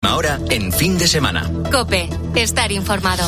Ahora en Fin de Semana. COPE. Estar informado.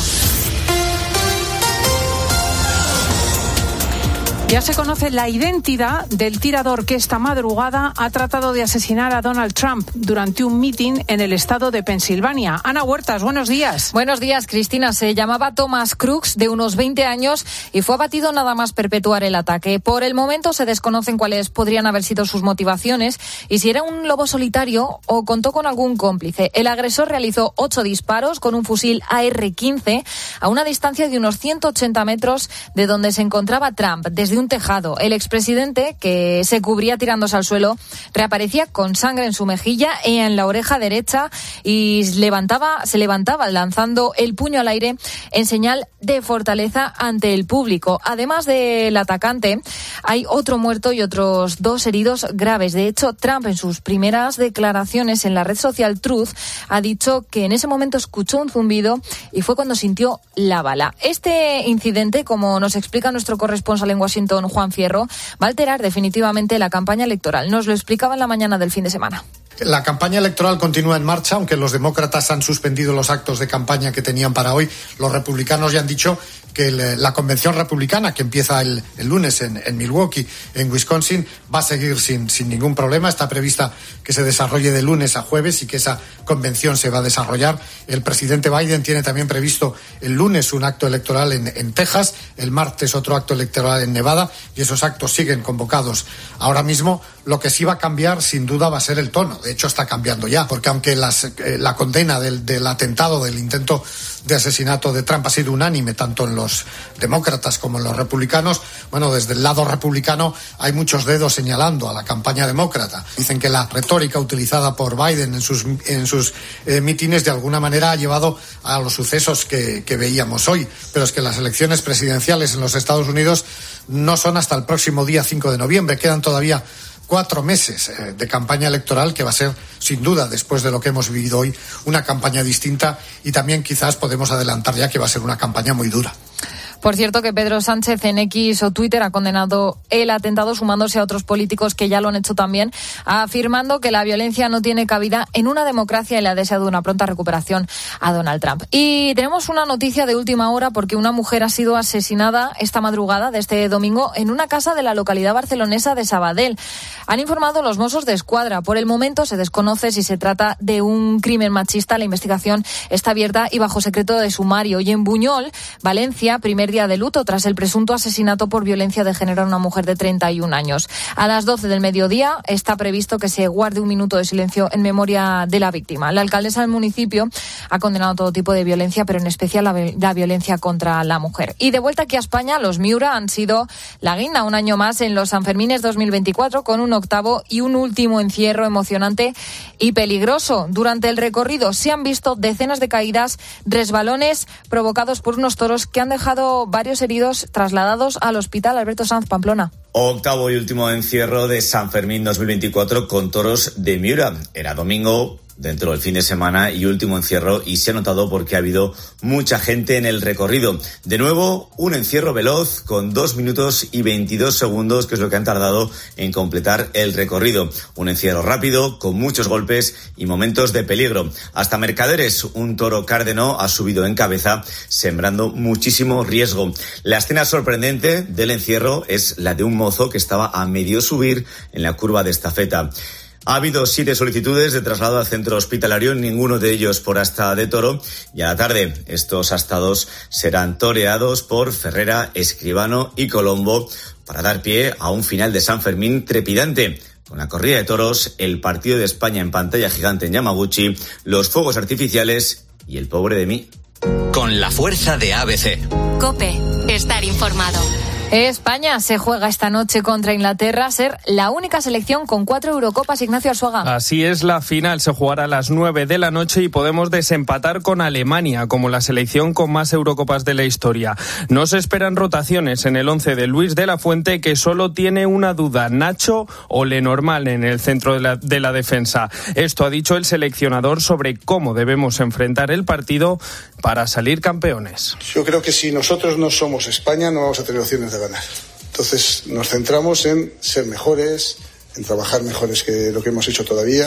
Ya se conoce la identidad del tirador que esta madrugada ha tratado de asesinar a Donald Trump durante un mitin en el estado de Pensilvania. Ana Huertas, buenos días. Buenos días, Cristina. Se llamaba Thomas Crooks, de unos 20 años, y fue abatido nada más perpetuar el ataque. Por el momento se desconocen cuáles podrían haber sido sus motivaciones y si era un lobo solitario o contó con algún cómplice. El agresor realizó 8 disparos con un fusil AR-15 a una distancia de unos 180 metros de donde se encontraba Trump, desde un tejado. El expresidente, que se cubría tirándose al suelo, reaparecía con sangre en su mejilla y en la oreja derecha y se levantaba lanzando el puño al aire en señal de fortaleza ante el público. Además del atacante, hay otro muerto y otros 2 heridos graves. De hecho, Trump, en sus primeras declaraciones en la red social Truth, ha dicho que en ese momento escuchó un zumbido y fue cuando sintió la bala. Este incidente, como nos explica nuestro corresponsal en Washington, Juan Fierro, va a alterar definitivamente la campaña electoral. Nos lo explicaba en la mañana del fin de semana. La campaña electoral continúa en marcha, aunque los demócratas han suspendido los actos de campaña que tenían para hoy. Los republicanos ya han dicho que la convención republicana, que empieza el lunes en Milwaukee, en Wisconsin, va a seguir sin ningún problema. Está prevista que se desarrolle de lunes a jueves y que esa convención se va a desarrollar. El presidente Biden tiene también previsto el lunes un acto electoral en Texas, el martes otro acto electoral en Nevada, y esos actos siguen convocados ahora mismo. Lo que sí va a cambiar, sin duda, va a ser el tono. De hecho, está cambiando ya, porque aunque la condena del atentado, del intento de asesinato de Trump ha sido unánime, tanto en los demócratas como en los republicanos, bueno, desde el lado republicano hay muchos dedos señalando a la campaña demócrata. Dicen que la retórica utilizada por Biden en sus mítines de alguna manera ha llevado a los sucesos que veíamos hoy. Pero es que las elecciones presidenciales en los Estados Unidos no son hasta el próximo día 5 de noviembre. Quedan todavía 4 meses de campaña electoral, que va a ser, sin duda, después de lo que hemos vivido hoy, una campaña distinta, y también quizás podemos adelantar ya que va a ser una campaña muy dura. Por cierto, que Pedro Sánchez en X o Twitter ha condenado el atentado, sumándose a otros políticos que ya lo han hecho también, afirmando que la violencia no tiene cabida en una democracia y le ha deseado una pronta recuperación a Donald Trump. Y tenemos una noticia de última hora, porque una mujer ha sido asesinada esta madrugada de este domingo en una casa de la localidad barcelonesa de Sabadell. Han informado los Mossos de Escuadra. Por el momento se desconoce si se trata de un crimen machista. La investigación está abierta y bajo secreto de sumario. Y en Buñol, Valencia, primer día de luto tras el presunto asesinato por violencia de género a una mujer de 31 años. A las 12 del mediodía está previsto que se guarde un minuto de silencio en memoria de la víctima. La alcaldesa del municipio ha condenado todo tipo de violencia, pero en especial la violencia contra la mujer. Y de vuelta aquí a España, los Miura han sido la guinda un año más en los Sanfermines 2024, con un octavo y un último encierro emocionante y peligroso. Durante el recorrido se han visto decenas de caídas, resbalones provocados por unos toros que han dejado varios heridos trasladados al hospital Alberto Sanz, Pamplona. Octavo y último encierro de San Fermín 2024 con toros de Miura. Era domingo, dentro del fin de semana, y último encierro, y se ha notado porque ha habido mucha gente en el recorrido. De nuevo, un encierro veloz con 2 minutos y 22 segundos, que es lo que han tardado en completar el recorrido. Un encierro rápido, con muchos golpes y momentos de peligro. Hasta Mercaderes, un toro cárdeno ha subido en cabeza, sembrando muchísimo riesgo. La escena sorprendente del encierro es la de un mozo que estaba a medio subir en la curva de estafeta. Ha habido 7 solicitudes de traslado al centro hospitalario, ninguno de ellos por asta de toro, y a la tarde estos astados serán toreados por Ferrera, Escribano y Colombo para dar pie a un final de San Fermín trepidante. Con la corrida de toros, el partido de España en pantalla gigante en Yamaguchi, los fuegos artificiales y el pobre de mí. Con la fuerza de ABC. COPE. Estar informado. España se juega esta noche contra Inglaterra, ser la única selección con 4 Eurocopas. Ignacio Arzuaga. Así es, la final se jugará a las 9 de la noche y podemos desempatar con Alemania como la selección con más Eurocopas de la historia. No se esperan rotaciones en el 11 de Luis de la Fuente, que solo tiene una duda: Nacho o Lenormand en el centro de la defensa. Esto ha dicho el seleccionador sobre cómo debemos enfrentar el partido para salir campeones. Yo creo que si nosotros no somos España, no vamos a tener opciones de ganar. Entonces nos centramos en ser mejores, en trabajar mejores que lo que hemos hecho todavía,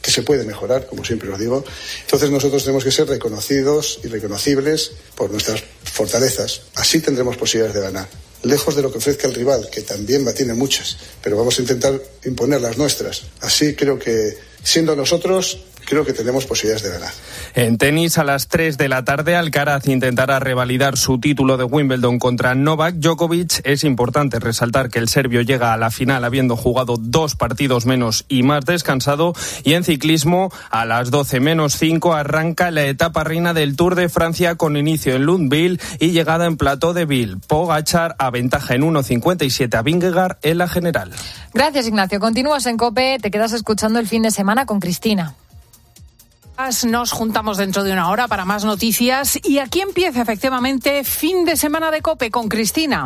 que se puede mejorar, como siempre lo digo. Entonces nosotros tenemos que ser reconocidos y reconocibles por nuestras fortalezas. Así tendremos posibilidades de ganar. Lejos de lo que ofrezca el rival, que también tiene muchas, pero vamos a intentar imponer las nuestras. Así creo que, siendo nosotros, creo que tenemos posibilidades de ganar. En tenis, a las 3 de la tarde, Alcaraz intentará revalidar su título de Wimbledon contra Novak Djokovic. Es importante resaltar que el serbio llega a la final habiendo jugado 2 partidos menos y más descansado. Y en ciclismo, a las 12:05 arranca la etapa reina del Tour de Francia con inicio en Lunéville y llegada en Plateau de Ville. Pogačar aventaja en 1:57 a Vingegaard en la general. Gracias, Ignacio. Continúas en COPE, te quedas escuchando el fin de semana con Cristina. Nos juntamos dentro de una hora para más noticias y aquí empieza efectivamente fin de semana de COPE con Cristina.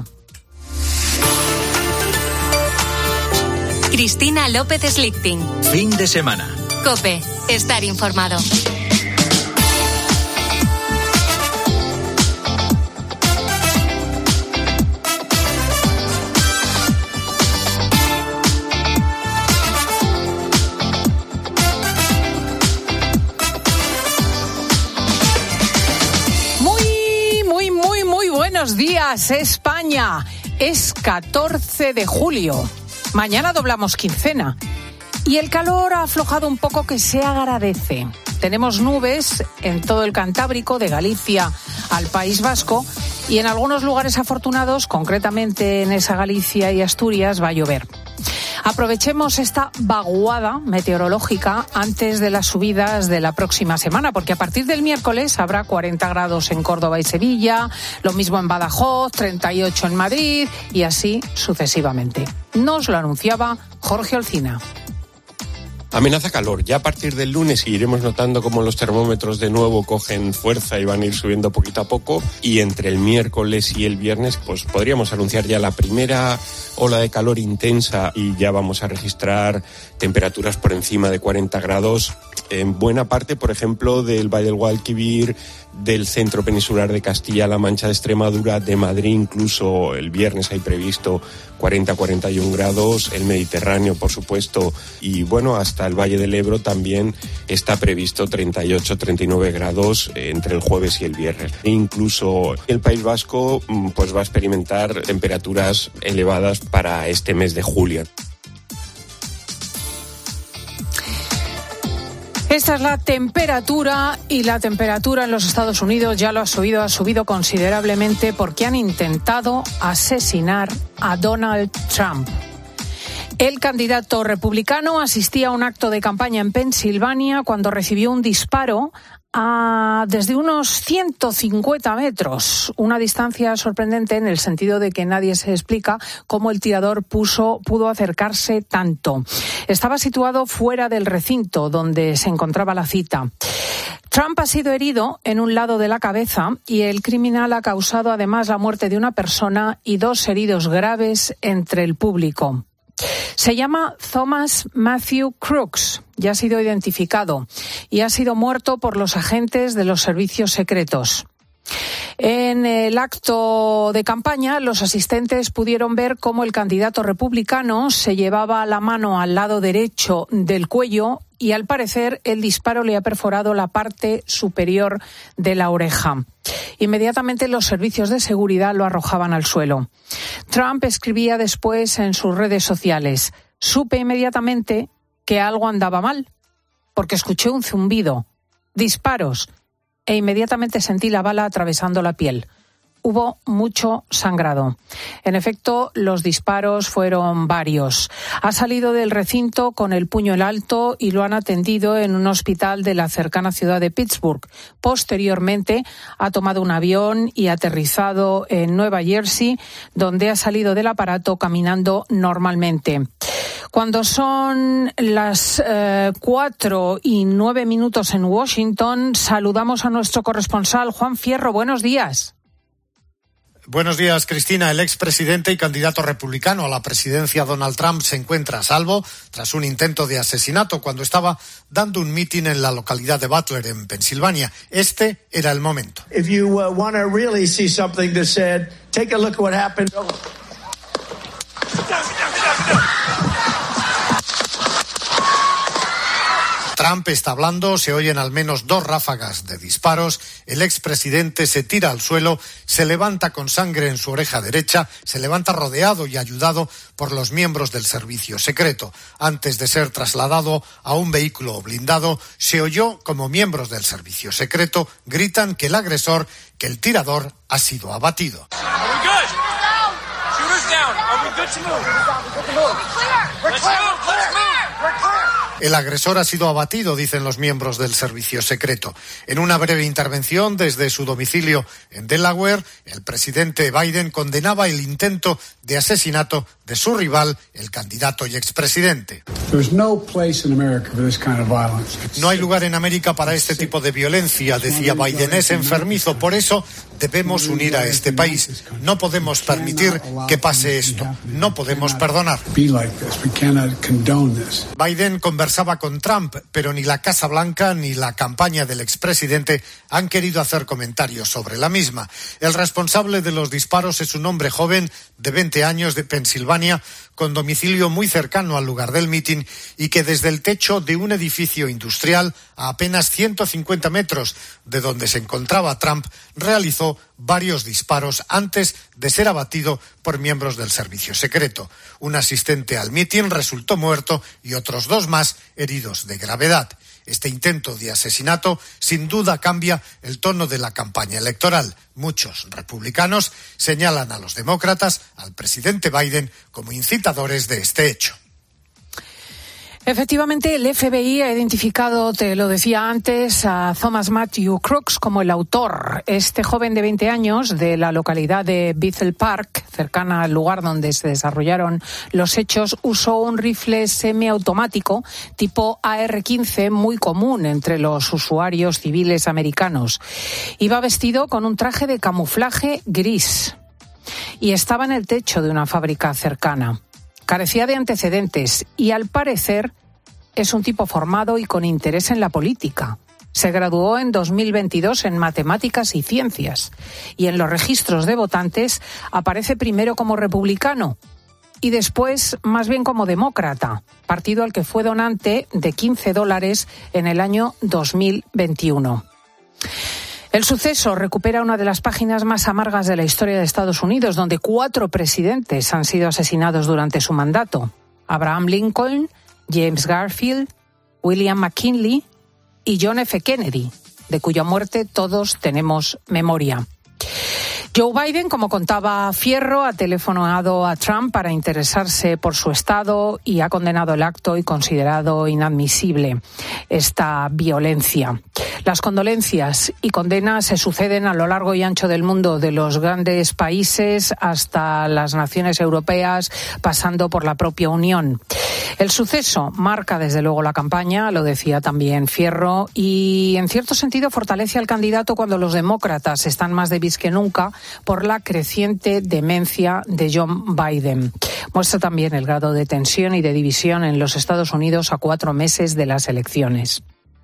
Cristina López Slichting. Fin de semana. COPE. Estar informado. Buenos días, España. Es 14 de julio. Mañana doblamos quincena. Y el calor ha aflojado un poco, que se agradece. Tenemos nubes en todo el Cantábrico, de Galicia al País Vasco. Y en algunos lugares afortunados, concretamente en esa Galicia y Asturias, va a llover. Aprovechemos esta vaguada meteorológica antes de las subidas de la próxima semana, porque a partir del miércoles habrá 40 grados en Córdoba y Sevilla, lo mismo en Badajoz, 38 en Madrid y así sucesivamente. Nos lo anunciaba Jorge Olcina. Amenaza calor. Ya a partir del lunes iremos notando cómo los termómetros de nuevo cogen fuerza y van a ir subiendo poquito a poco. Y entre el miércoles y el viernes, pues podríamos anunciar ya la primera ola de calor intensa y ya vamos a registrar temperaturas por encima de 40 grados en buena parte, por ejemplo, del Valle del Guadalquivir, del centro peninsular de Castilla-La Mancha, de Extremadura, de Madrid. Incluso el viernes hay previsto 40-41 grados, el Mediterráneo, por supuesto, y bueno, hasta el Valle del Ebro también está previsto 38-39 grados entre el jueves y el viernes. E incluso el País Vasco pues va a experimentar temperaturas elevadas para este mes de julio. Esta es la temperatura, y la temperatura en los Estados Unidos, ya lo has oído, ha subido considerablemente porque han intentado asesinar a Donald Trump. El candidato republicano asistía a un acto de campaña en Pensilvania cuando recibió un disparo desde unos 150 metros, una distancia sorprendente en el sentido de que nadie se explica cómo el tirador pudo acercarse tanto. Estaba situado fuera del recinto donde se encontraba la cita. Trump ha sido herido en un lado de la cabeza y el criminal ha causado además la muerte de una persona y 2 heridos graves entre el público. Se llama Thomas Matthew Crooks, ya ha sido identificado y ha sido muerto por los agentes de los servicios secretos. En el acto de campaña, los asistentes pudieron ver cómo el candidato republicano se llevaba la mano al lado derecho del cuello y, al parecer, el disparo le ha perforado la parte superior de la oreja. Inmediatamente los servicios de seguridad lo arrojaban al suelo. Trump escribía después en sus redes sociales: supe inmediatamente que algo andaba mal, porque escuché un zumbido, disparos, e inmediatamente sentí la bala atravesando la piel. Hubo mucho sangrado. En efecto, los disparos fueron varios. Ha salido del recinto con el puño en alto y lo han atendido en un hospital de la cercana ciudad de Pittsburgh. Posteriormente, ha tomado un avión y aterrizado en Nueva Jersey, donde ha salido del aparato caminando normalmente. Cuando son las 4:09 en Washington, saludamos a nuestro corresponsal Juan Fierro. Buenos días. Buenos días, Cristina. El expresidente y candidato republicano a la presidencia Donald Trump se encuentra a salvo tras un intento de asesinato cuando estaba dando un mitin en la localidad de Butler, en Pensilvania. Este era el momento. If you want to really see something that said, take a look at what happened. Trump está hablando, se oyen al menos 2 ráfagas de disparos, el expresidente se tira al suelo, se levanta con sangre en su oreja derecha, se levanta rodeado y ayudado por los miembros del servicio secreto. Antes de ser trasladado a un vehículo blindado, se oyó como miembros del servicio secreto gritan que el agresor, que el tirador, ha sido abatido. El agresor ha sido abatido, dicen los miembros del servicio secreto. En una breve intervención desde su domicilio en Delaware, el presidente Biden condenaba el intento de asesinato de su rival, el candidato y expresidente. No hay lugar en América para este tipo de violencia, decía Biden. Es enfermizo, por eso debemos unir a este país. No podemos permitir que pase esto. No podemos perdonar. Biden conversaba con Trump, pero ni la Casa Blanca ni la campaña del expresidente han querido hacer comentarios sobre la misma. El responsable de los disparos es un hombre joven de 20 años de Pensilvania, con domicilio muy cercano al lugar del mitin y que desde el techo de un edificio industrial a apenas 150 metros de donde se encontraba Trump realizó varios disparos antes de ser abatido por miembros del servicio secreto. Un asistente al mitin resultó muerto y otros 2 más heridos de gravedad. Este intento de asesinato sin duda cambia el tono de la campaña electoral. Muchos republicanos señalan a los demócratas, al presidente Biden, como incitadores de este hecho. Efectivamente, el FBI ha identificado, te lo decía antes, a Thomas Matthew Crooks como el autor. Este joven de 20 años de la localidad de Bethel Park, cercana al lugar donde se desarrollaron los hechos, usó un rifle semiautomático tipo AR-15 muy común entre los usuarios civiles americanos. Iba vestido con un traje de camuflaje gris y estaba en el techo de una fábrica cercana. Carecía de antecedentes y, al parecer, es un tipo formado y con interés en la política. Se graduó en 2022 en Matemáticas y Ciencias y en los registros de votantes aparece primero como republicano y después más bien como demócrata, partido al que fue donante de $15 en el año 2021. El suceso recupera una de las páginas más amargas de la historia de Estados Unidos, donde 4 presidentes han sido asesinados durante su mandato. Abraham Lincoln, James Garfield, William McKinley y John F. Kennedy, de cuya muerte todos tenemos memoria. Joe Biden, como contaba Fierro, ha telefonado a Trump para interesarse por su estado y ha condenado el acto y considerado inadmisible esta violencia. Las condolencias y condenas se suceden a lo largo y ancho del mundo, de los grandes países hasta las naciones europeas, pasando por la propia Unión. El suceso marca desde luego la campaña, lo decía también Fierro, y en cierto sentido fortalece al candidato cuando los demócratas están más débiles que nunca por la creciente demencia de John Biden. Muestra también el grado de tensión y de división en los Estados Unidos a 4 meses de las elecciones.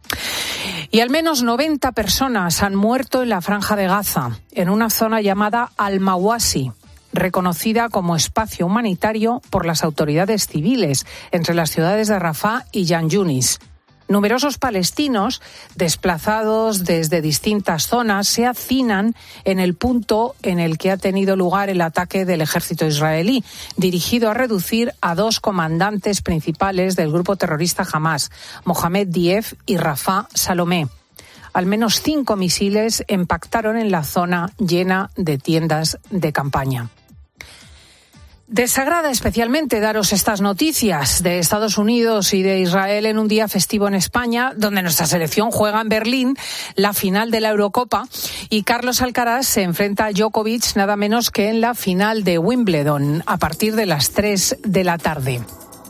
Y al menos 90 personas han muerto en la Franja de Gaza, en una zona llamada Al-Mawasi, reconocida como espacio humanitario por las autoridades civiles entre las ciudades de Rafah y Khan Yunis. Numerosos palestinos, desplazados desde distintas zonas, se hacinan en el punto en el que ha tenido lugar el ataque del ejército israelí, dirigido a reducir a 2 comandantes principales del grupo terrorista Hamás, Mohamed Dief y Rafah Salomé. Al menos 5 misiles impactaron en la zona llena de tiendas de campaña. Desagrada especialmente daros estas noticias de Estados Unidos y de Israel en un día festivo en España, donde nuestra selección juega en Berlín la final de la Eurocopa y Carlos Alcaraz se enfrenta a Djokovic nada menos que en la final de Wimbledon a partir de las 3 de la tarde.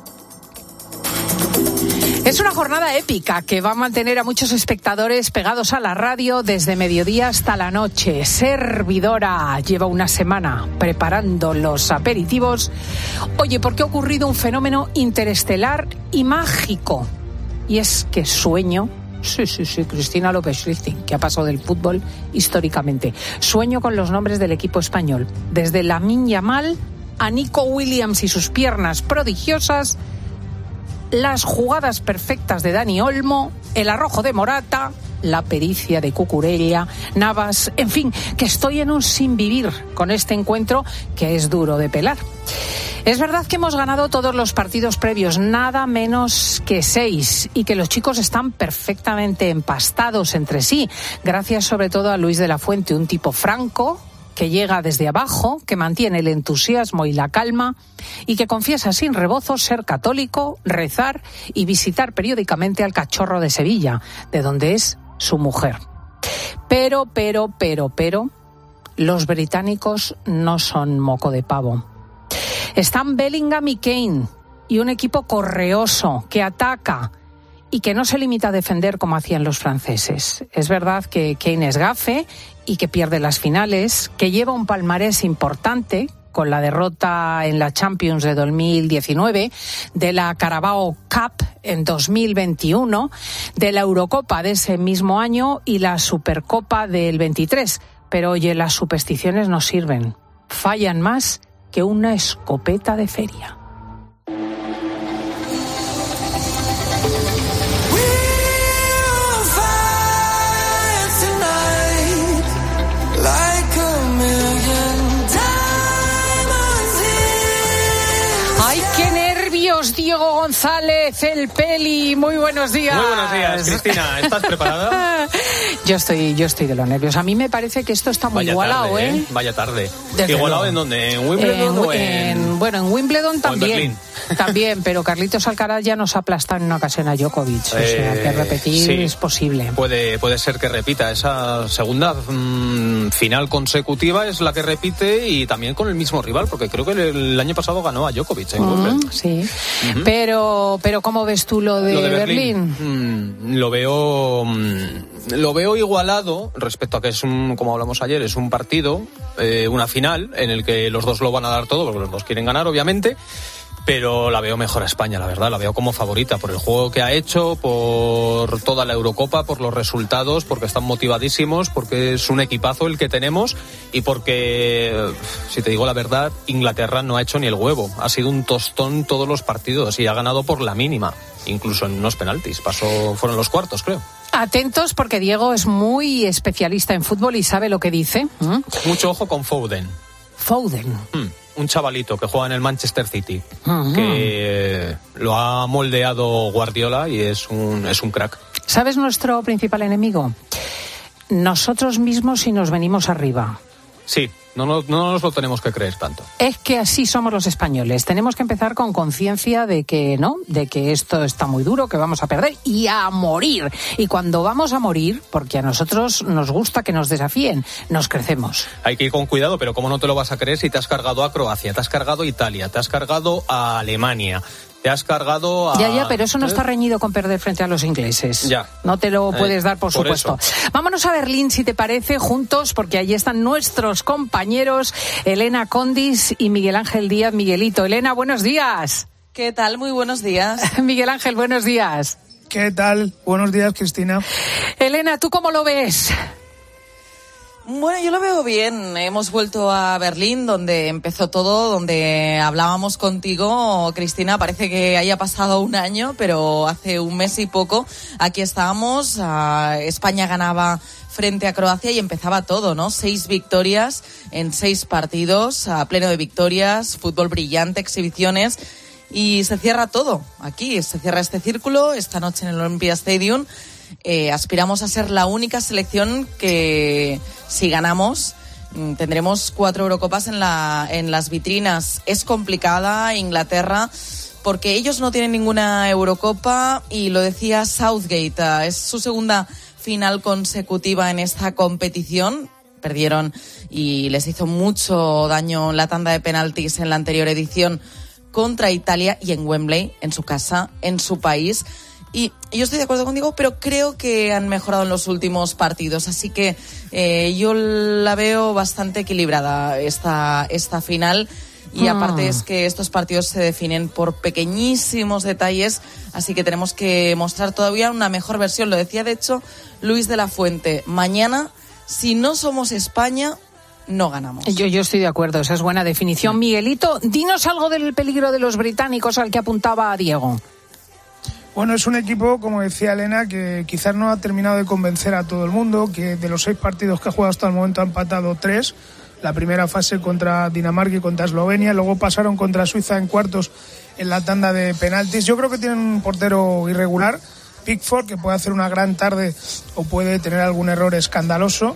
Es una jornada épica que va a mantener a muchos espectadores pegados a la radio desde mediodía hasta la noche. Servidora lleva una semana preparando los aperitivos. Oye, porque ha ocurrido un fenómeno interestelar y mágico. Y es que sueño, sí, Cristina López-Schlichting, que ha pasado del fútbol históricamente. Sueño con los nombres del equipo español. Desde Lamine Yamal a Nico Williams y sus piernas prodigiosas, las jugadas perfectas de Dani Olmo, el arrojo de Morata, la pericia de Cucurella, Navas, en fin, que estoy en un sinvivir con este encuentro que es duro de pelar. Es verdad que hemos ganado todos los partidos previos, nada menos que 6, y que los chicos están perfectamente empastados entre sí, gracias sobre todo a Luis de la Fuente, un tipo franco, que llega desde abajo, que mantiene el entusiasmo y la calma y que confiesa sin rebozos ser católico, rezar y visitar periódicamente al Cachorro de Sevilla, de donde es su mujer. Pero, los británicos no son moco de pavo. Están Bellingham y Kane, y un equipo correoso que ataca y que no se limita a defender como hacían los franceses. Es verdad que Kane es gafe y que pierde las finales, que lleva un palmarés importante con la derrota en la Champions de 2019, de la Carabao Cup en 2021, de la Eurocopa de ese mismo año y la Supercopa del 23. Pero oye, las supersticiones no sirven. Fallan más que una escopeta de feria. Diego González, el Peli, muy buenos días. Muy buenos días, Cristina. ¿Estás preparada? Yo estoy de los nervios. A mí me parece que esto está muy igualado, tarde, ¿eh? Vaya tarde. Desde ¿Igualado luego. en dónde? ¿En Wimbledon Bueno, en Wimbledon también. en Berlín? También, pero Carlitos Alcaraz ya nos aplasta en una ocasión a Djokovic. O sea, que repetir sí, es posible. Puede ser que repita. Esa segunda final consecutiva es la que repite, y también con el mismo rival, porque creo que el año pasado ganó a Djokovic en Wimbledon. Sí. Pero ¿cómo ves tú lo de Berlín? Lo veo igualado respecto a que es como hablamos ayer, es un partido, una final en el que los dos lo van a dar todo, porque los dos quieren ganar, obviamente. Pero la veo mejor a España, la verdad, la veo como favorita por el juego que ha hecho, por toda la Eurocopa, por los resultados, porque están motivadísimos, porque es un equipazo el que tenemos, y porque, si te digo la verdad, Inglaterra no ha hecho ni el huevo. Ha sido un tostón todos los partidos y ha ganado por la mínima, incluso en unos penaltis. Fueron los cuartos, creo. Atentos, porque Diego es muy especialista en fútbol y sabe lo que dice. Mucho ojo con Foden. Un chavalito que juega en el Manchester City, que lo ha moldeado Guardiola y es un crack. ¿Sabes nuestro principal enemigo? Nosotros mismos si nos venimos arriba. Sí, no nos lo tenemos que creer tanto. Es que así somos los españoles. Tenemos que empezar con conciencia de que esto está muy duro, que vamos a perder y a morir. Y cuando vamos a morir, porque a nosotros nos gusta que nos desafíen, nos crecemos. Hay que ir con cuidado, pero ¿cómo no te lo vas a creer si te has cargado a Croacia, te has cargado a Italia, te has cargado a Alemania, te has cargado a... Ya, pero eso no está reñido con perder frente a los ingleses. Ya. No te lo puedes dar, por supuesto. Eso. Vámonos a Berlín, si te parece, juntos, porque allí están nuestros compañeros Elena Condis y Miguel Ángel Díaz. Miguelito. Elena, buenos días. ¿Qué tal? Muy buenos días. Miguel Ángel, buenos días. ¿Qué tal? Buenos días, Cristina. Elena, ¿tú cómo lo ves? Bueno, yo lo veo bien. Hemos vuelto a Berlín, donde empezó todo, donde hablábamos contigo, Cristina. Parece que haya pasado un año, pero hace un mes y poco aquí estábamos. España ganaba frente a Croacia y empezaba todo, ¿no? 6 victorias en 6 partidos, a pleno de victorias, fútbol brillante, exhibiciones. Y se cierra todo aquí, se cierra este círculo esta noche en el Olympia Stadium. Aspiramos a ser la única selección que, si ganamos, tendremos 4 Eurocopas en las vitrinas. Es complicada Inglaterra porque ellos no tienen ninguna Eurocopa, y lo decía Southgate, es su segunda final consecutiva en esta competición. Perdieron y les hizo mucho daño la tanda de penaltis en la anterior edición contra Italia, y en Wembley, en su casa, en su país. Y yo estoy de acuerdo contigo, pero creo que han mejorado en los últimos partidos. Así que yo la veo bastante equilibrada esta final. Y aparte es que estos partidos se definen por pequeñísimos detalles. Así que tenemos que mostrar todavía una mejor versión. Lo decía, de hecho, Luis de la Fuente. Mañana, si no somos España, no ganamos. Yo estoy de acuerdo, esa es buena definición. Miguelito, dinos algo del peligro de los británicos al que apuntaba Diego. Bueno, es un equipo, como decía Elena, que quizás no ha terminado de convencer a todo el mundo, que de los 6 partidos que ha jugado hasta el momento ha empatado 3. La primera fase contra Dinamarca y contra Eslovenia, luego pasaron contra Suiza en cuartos en la tanda de penaltis. Yo creo que tienen un portero irregular, Pickford, que puede hacer una gran tarde o puede tener algún error escandaloso.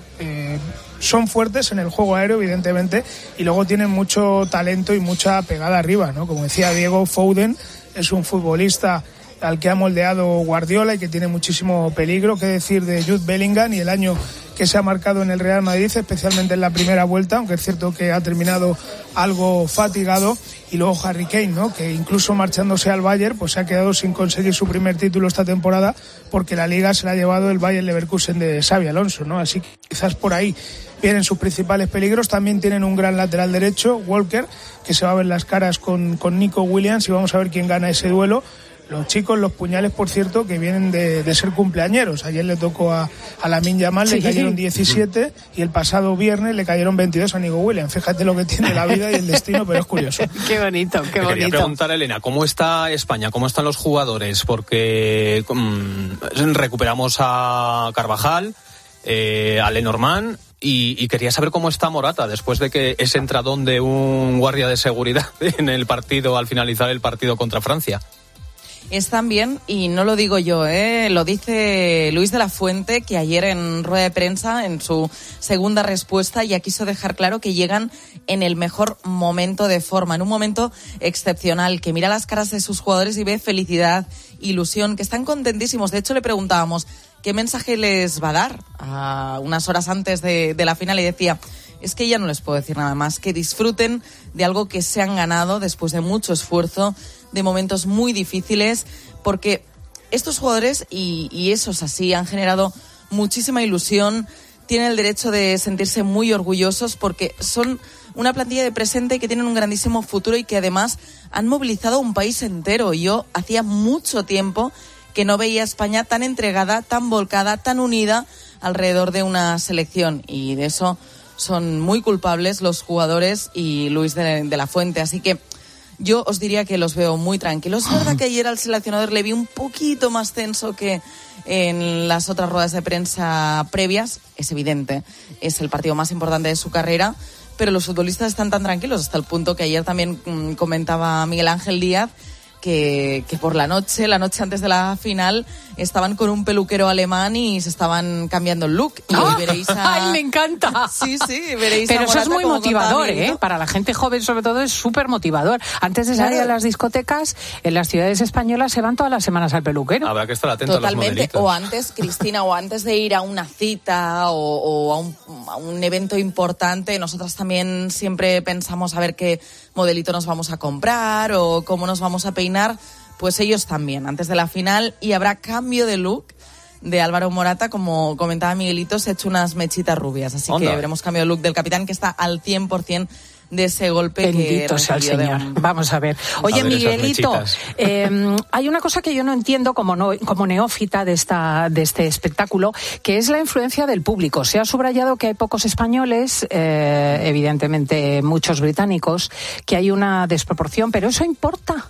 Son fuertes en el juego aéreo, evidentemente, y luego tienen mucho talento y mucha pegada arriba, ¿no? Como decía Diego, Foden es un futbolista al que ha moldeado Guardiola y que tiene muchísimo peligro. Qué decir de Jude Bellingham y el año que se ha marcado en el Real Madrid, especialmente en la primera vuelta, aunque es cierto que ha terminado algo fatigado. Y luego Harry Kane, ¿no? Que incluso marchándose al Bayern, pues se ha quedado sin conseguir su primer título esta temporada, porque la Liga se la ha llevado el Bayer Leverkusen de Xabi Alonso, ¿no? Así que quizás por ahí vienen sus principales peligros. También tienen un gran lateral derecho, Walker, que se va a ver las caras con Nico Williams, y vamos a ver quién gana ese duelo. Los chicos, los puñales, por cierto, que vienen de ser cumpleañeros. Ayer le tocó a Lamine Yamal, le cayeron 17, y el pasado viernes le cayeron 22 a Nico Williams. Fíjate lo que tiene la vida y el destino, pero es curioso. Qué bonito, qué bonito. Quería preguntar, Elena, ¿cómo está España? ¿Cómo están los jugadores? Porque recuperamos a Carvajal, a Lenormand, y quería saber cómo está Morata después de que ese entradón de un guardia de seguridad en el partido, al finalizar el partido contra Francia. Están bien, y no lo digo yo, lo dice Luis de la Fuente, que ayer en rueda de prensa, en su segunda respuesta, ya quiso dejar claro que llegan en el mejor momento de forma, en un momento excepcional, que mira las caras de sus jugadores y ve felicidad, ilusión, que están contentísimos. De hecho, le preguntábamos qué mensaje les va a dar a unas horas antes de la final, y decía: es que ya no les puedo decir nada más, que disfruten de algo que se han ganado después de mucho esfuerzo, de momentos muy difíciles, porque estos jugadores, y eso es así, han generado muchísima ilusión, tienen el derecho de sentirse muy orgullosos, porque son una plantilla de presente que tienen un grandísimo futuro y que además han movilizado a un país entero. Yo hacía mucho tiempo que no veía a España tan entregada, tan volcada, tan unida alrededor de una selección, y de eso son muy culpables los jugadores y Luis de la Fuente, así que yo os diría que los veo muy tranquilos. Es verdad que ayer al seleccionador le vi un poquito más tenso que en las otras ruedas de prensa previas. Es evidente, es el partido más importante de su carrera, pero los futbolistas están tan tranquilos, hasta el punto que ayer también comentaba Miguel Ángel Díaz que por la noche antes de la final, estaban con un peluquero alemán y se estaban cambiando el look. Y hoy veréis ¡Ay, me encanta! Sí, veréis pero a Morata, eso es muy motivador, para la gente joven sobre todo es súper motivador. Antes de salir a las discotecas, en las ciudades españolas se van todas las semanas al peluquero. Habrá que estar atento a los modelitos. O antes, Cristina, o antes de ir a una cita o a un evento importante, nosotras también siempre pensamos a ver qué modelito nos vamos a comprar o cómo nos vamos a peinar. Pues ellos también, antes de la final, y habrá cambio de look de Álvaro Morata, como comentaba Miguelito, se ha hecho unas mechitas rubias, así que veremos cambio de look del capitán, que está al 100% de ese golpe. Bendito sea el Señor. Vamos a ver. Oye, Miguelito, hay una cosa que yo no entiendo como neófita de este espectáculo, que es la influencia del público. Se ha subrayado que hay pocos españoles, evidentemente muchos británicos, que hay una desproporción, pero ¿eso importa?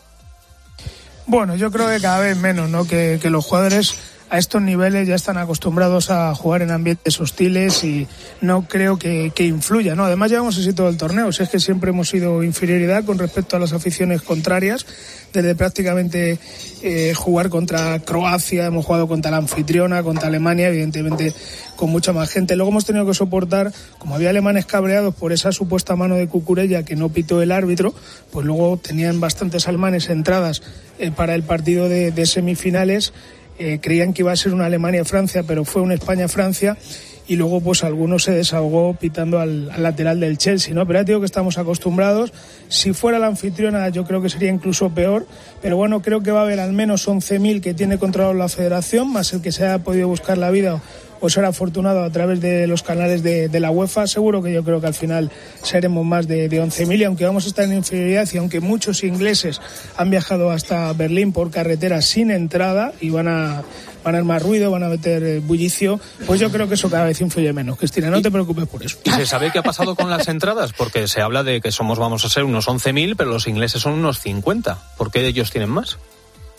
Bueno, yo creo que cada vez menos, ¿no? Que los jugadores a estos niveles ya están acostumbrados a jugar en ambientes hostiles y no creo que influya, ¿no? Además llevamos así todo el torneo, si es que siempre hemos sido inferioridad con respecto a las aficiones contrarias, desde prácticamente jugar contra Croacia, hemos jugado contra la anfitriona, contra Alemania, evidentemente con mucha más gente. Luego hemos tenido que soportar, como había alemanes cabreados por esa supuesta mano de Cucurella que no pitó el árbitro, pues luego tenían bastantes alemanes entradas para el partido de semifinales. Creían que iba a ser una Alemania-Francia, pero fue una España-Francia, y luego pues algunos se desahogó pitando al lateral del Chelsea, ¿no? Pero ya digo que estamos acostumbrados. Si fuera la anfitriona yo creo que sería incluso peor, pero bueno, creo que va a haber al menos 11.000 que tiene controlado la federación, más el que se haya podido buscar la vida o ser afortunado a través de los canales de la UEFA. Seguro que yo creo que al final seremos más de 11.000, y aunque vamos a estar en inferioridad, y aunque muchos ingleses han viajado hasta Berlín por carretera sin entrada y van a armar ruido, van a meter bullicio, pues yo creo que eso cada vez influye menos. Cristina, no te preocupes por eso. ¿Y se sabe qué ha pasado con las entradas? Porque se habla de que vamos a ser unos 11.000, pero los ingleses son unos 50. ¿Por qué ellos tienen más?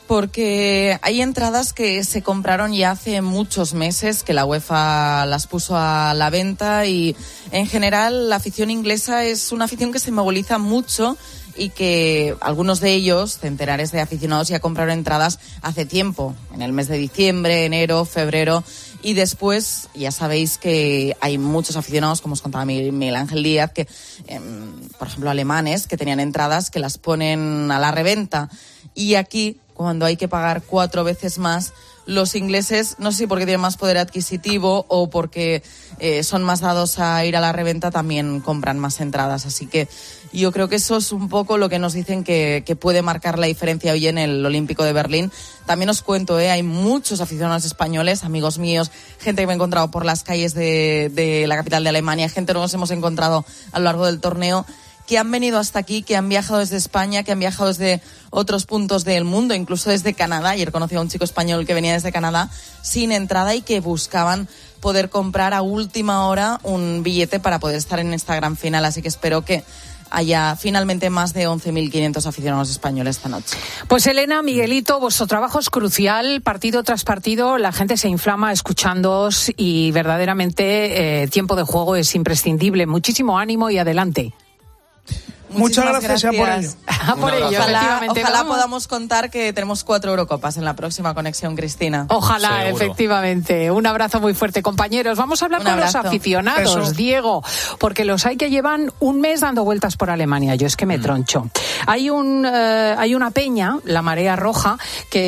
porque hay entradas que se compraron ya hace muchos meses, que la UEFA las puso a la venta, y en general la afición inglesa es una afición que se moviliza mucho y que algunos de ellos, centenares de aficionados, ya compraron entradas hace tiempo, en el mes de diciembre, enero, febrero, y después ya sabéis que hay muchos aficionados, como os contaba Miguel Ángel Díaz, que por ejemplo alemanes, que tenían entradas que las ponen a la reventa, y aquí, cuando hay que pagar 4 veces más, los ingleses, no sé si porque tienen más poder adquisitivo o porque son más dados a ir a la reventa, también compran más entradas. Así que yo creo que eso es un poco lo que nos dicen que puede marcar la diferencia hoy en el Olímpico de Berlín. También os cuento, hay muchos aficionados españoles, amigos míos, gente que me he encontrado por las calles de la capital de Alemania, gente que nos hemos encontrado a lo largo del torneo, que han venido hasta aquí, que han viajado desde España, que han viajado desde otros puntos del mundo, incluso desde Canadá. Ayer conocí a un chico español que venía desde Canadá sin entrada y que buscaban poder comprar a última hora un billete para poder estar en esta gran final. Así que espero que haya finalmente más de 11.500 aficionados españoles esta noche. Pues Elena, Miguelito, vuestro trabajo es crucial, partido tras partido, la gente se inflama escuchándoos y verdaderamente tiempo de juego es imprescindible. Muchísimo ánimo y adelante. Muchas gracias. Por ello, ojalá podamos contar que tenemos 4 Eurocopas en la próxima conexión, Cristina. Ojalá, seguro. Efectivamente. Un abrazo muy fuerte, compañeros. Vamos a hablar con los aficionados, Diego, porque los hay que llevan un mes dando vueltas por Alemania. Yo es que me troncho. Hay una peña, la Marea Roja,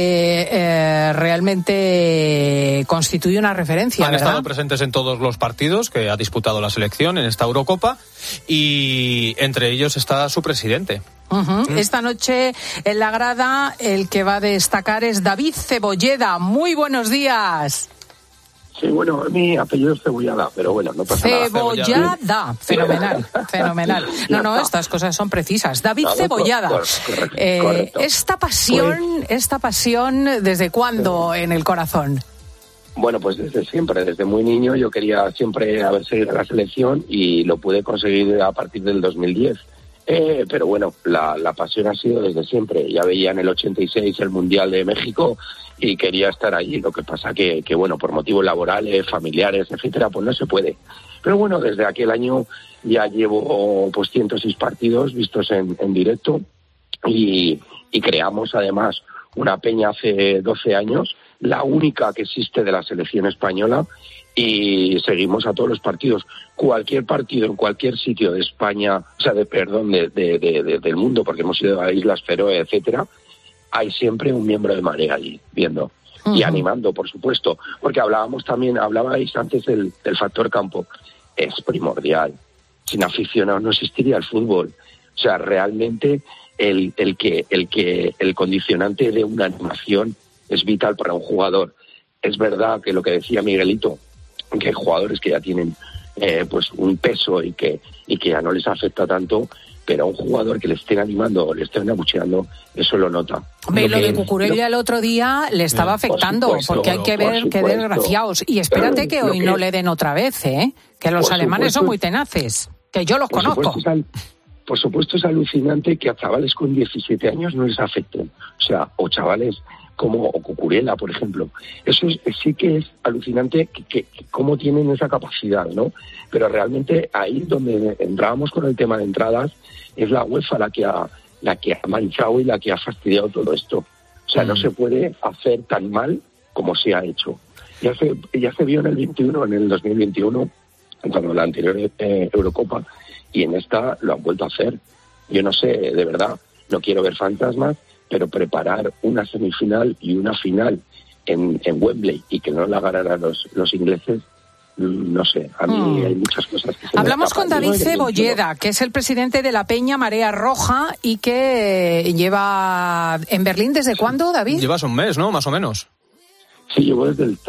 que realmente constituye una referencia, Han estado presentes en todos los partidos que ha disputado la selección en esta Eurocopa, y entre ellos está su presidente. Esta noche en la grada el que va a destacar es David Cebolleda. Muy buenos días. Sí, bueno, mi apellido es Cebollada, pero bueno, no pasa nada. Cebollada, fenomenal. No, estas cosas son precisas. David Cebollada. Correcto. Esta pasión, ¿desde cuándo en el corazón? Bueno, pues desde siempre, desde muy niño yo quería siempre haber seguido la selección y lo pude conseguir a partir del 2010. Pero bueno, la pasión ha sido desde siempre. Ya veía en el 86 el Mundial de México y quería estar allí. Lo que pasa que bueno, por motivos laborales, familiares, etcétera, pues no se puede. Pero bueno, desde aquel año ya llevo pues 106 partidos vistos en directo y creamos además una peña hace 12 años, la única que existe de la selección española, y seguimos a todos los partidos. Cualquier partido en cualquier sitio de España, o sea, del mundo, porque hemos ido a Islas Feroe, etcétera, hay siempre un miembro de Marea allí viendo y animando, por supuesto, porque hablabais antes del factor campo. Es primordial. Sin aficionados no existiría el fútbol. O sea, realmente el condicionante de una animación es vital para un jugador. Es verdad que lo que decía Miguelito, que hay jugadores que ya tienen pues un peso y que ya no les afecta tanto, pero a un jugador que le estén animando o le estén abucheando, eso lo nota. Hombre, lo de Cucurella el otro día le estaba afectando, porque hay que ver qué desgraciados. Y espérate que hoy no le den otra vez, que los alemanes son muy tenaces, que yo los conozco. Por supuesto es alucinante que a chavales con 17 años no les afecten. O sea, o chavales como Cucurella, por ejemplo. Eso sí que es alucinante que cómo tienen esa capacidad, ¿no? Pero realmente ahí donde entrábamos con el tema de entradas es la UEFA la que ha manchado y la que ha fastidiado todo esto. O sea, no se puede hacer tan mal como se ha hecho. Ya se vio en el 2021, cuando la anterior Eurocopa, y en esta lo han vuelto a hacer. Yo no sé, de verdad, no quiero ver fantasmas, pero preparar una semifinal y una final en Wembley y que no la ganaran los ingleses, no sé, a mí hay muchas cosas que se Hablamos con David Cebolleda, que es el presidente de la Peña Marea Roja y que lleva en Berlín, ¿desde cuándo, David? Llevas un mes, ¿no? Más o menos. Sí, llevo desde el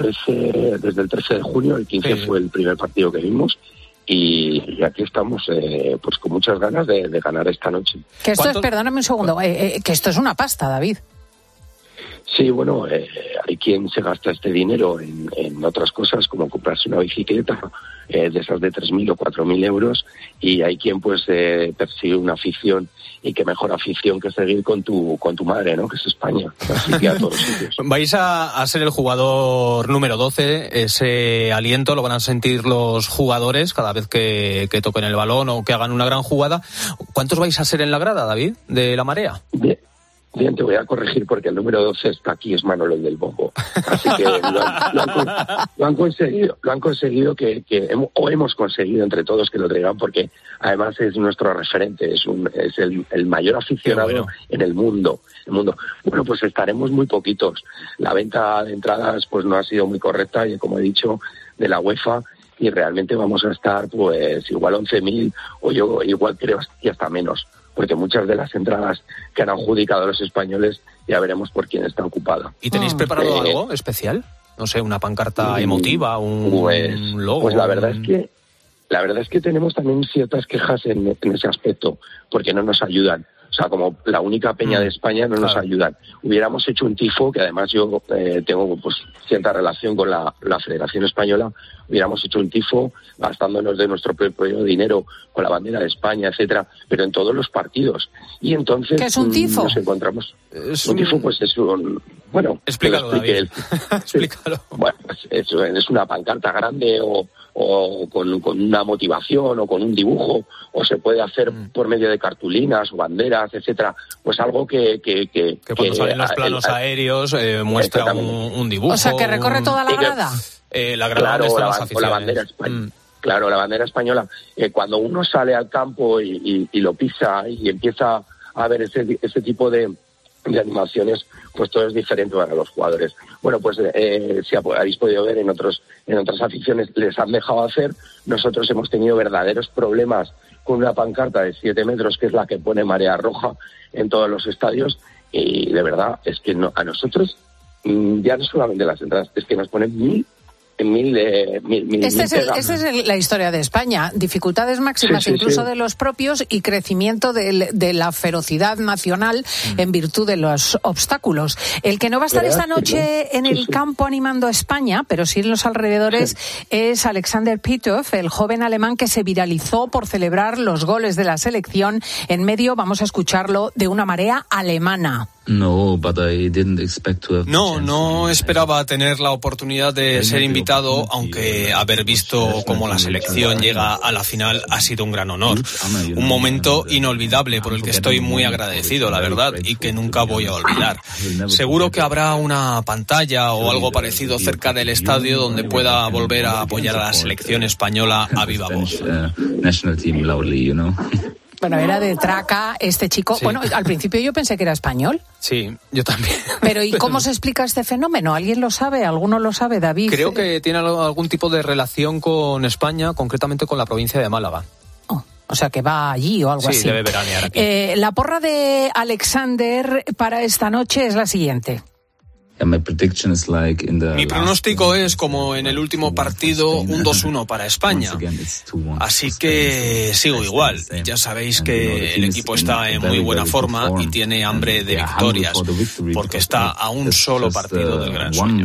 13 de junio, el 15 fue el primer partido que vimos. Y aquí estamos pues con muchas ganas de ganar esta noche. Que esto es, perdóname un segundo, que esto es una pasta, David. Sí, bueno, hay quien se gasta este dinero en otras cosas, como comprarse una bicicleta, de esas de 3.000 o 4.000 euros, y hay quien pues persigue una afición, y qué mejor afición que seguir con tu madre, ¿no? Que es España. Así que a todos sitios. Vais a ser el jugador número 12, ese aliento lo van a sentir los jugadores cada vez que toquen el balón o que hagan una gran jugada. ¿Cuántos vais a ser en la grada, David, de la Marea? Bien, te voy a corregir porque el número 12 está aquí, es Manolo el del bombo. Así que lo han conseguido que hemos conseguido entre todos que lo traigan, porque además es nuestro referente, es el mayor aficionado en el mundo. Bueno, pues estaremos muy poquitos. La venta de entradas pues no ha sido muy correcta, y como he dicho, de la UEFA, y realmente vamos a estar pues igual 11.000, o yo igual creo que hasta menos, porque muchas de las entradas que han adjudicado los españoles ya veremos por quién está ocupada. ¿Y tenéis preparado algo especial? No sé, una pancarta emotiva, un logo. Pues la verdad es que tenemos también ciertas quejas en ese aspecto, porque no nos ayudan. O sea, como la única peña de España no nos ayudan. Hubiéramos hecho un tifo, que además yo tengo pues cierta relación con la Federación Española, hubiéramos hecho un tifo gastándonos de nuestro propio dinero con la bandera de España, etcétera, pero en todos los partidos. Y entonces ¿qué es un tifo? Nos encontramos. Un tifo pues es un... Bueno, explícalo, David. Explícalo. Bueno, pues es una pancarta grande o con una motivación o con un dibujo, o se puede hacer por medio de cartulinas o banderas, etcétera, pues algo que cuando salen los planos aéreos muestra un dibujo. O sea, que recorre toda la grada. La grada, claro, o la bandera española. Claro, la bandera española. Cuando uno sale al campo y lo pisa y empieza a ver ese tipo de animaciones, pues todo es diferente para los jugadores. Bueno, pues si habéis podido ver en otras aficiones les han dejado hacer. Nosotros hemos tenido verdaderos problemas con una pancarta de 7 metros, que es la que pone Marea Roja en todos los estadios, y de verdad es que a nosotros ya no solamente las entradas, es que nos ponen mil. Esta es la historia de España. Dificultades máximas incluso de los propios, y crecimiento de la ferocidad nacional en virtud de los obstáculos. El que no va a estar esta noche en el campo animando a España, pero sí en los alrededores, es Alexander Pitov, el joven alemán que se viralizó por celebrar los goles de la selección en medio, vamos a escucharlo, de una marea alemana. No esperaba tener la oportunidad de ser invitado, aunque haber visto cómo la selección llega a la final ha sido un gran honor. Un momento inolvidable por el que estoy muy agradecido, la verdad, y que nunca voy a olvidar. Seguro que habrá una pantalla o algo parecido cerca del estadio donde pueda volver a apoyar a la selección española a viva voz. Bueno, era de Traca este chico. Sí. Bueno, al principio yo pensé que era español. Sí, yo también. Pero ¿y cómo se explica este fenómeno? ¿Alguien lo sabe? ¿Alguno lo sabe, David? Creo que tiene algún tipo de relación con España, concretamente con la provincia de Málaga. O sea, que va allí o algo así. Sí, debe veranear aquí. La porra de Alexander para esta noche es la siguiente. Mi pronóstico es, como en el último partido, un 2-1 para España. Así que sigo igual. Ya sabéis que el equipo está en muy buena forma y tiene hambre de victorias, porque está a un solo partido del gran sueño.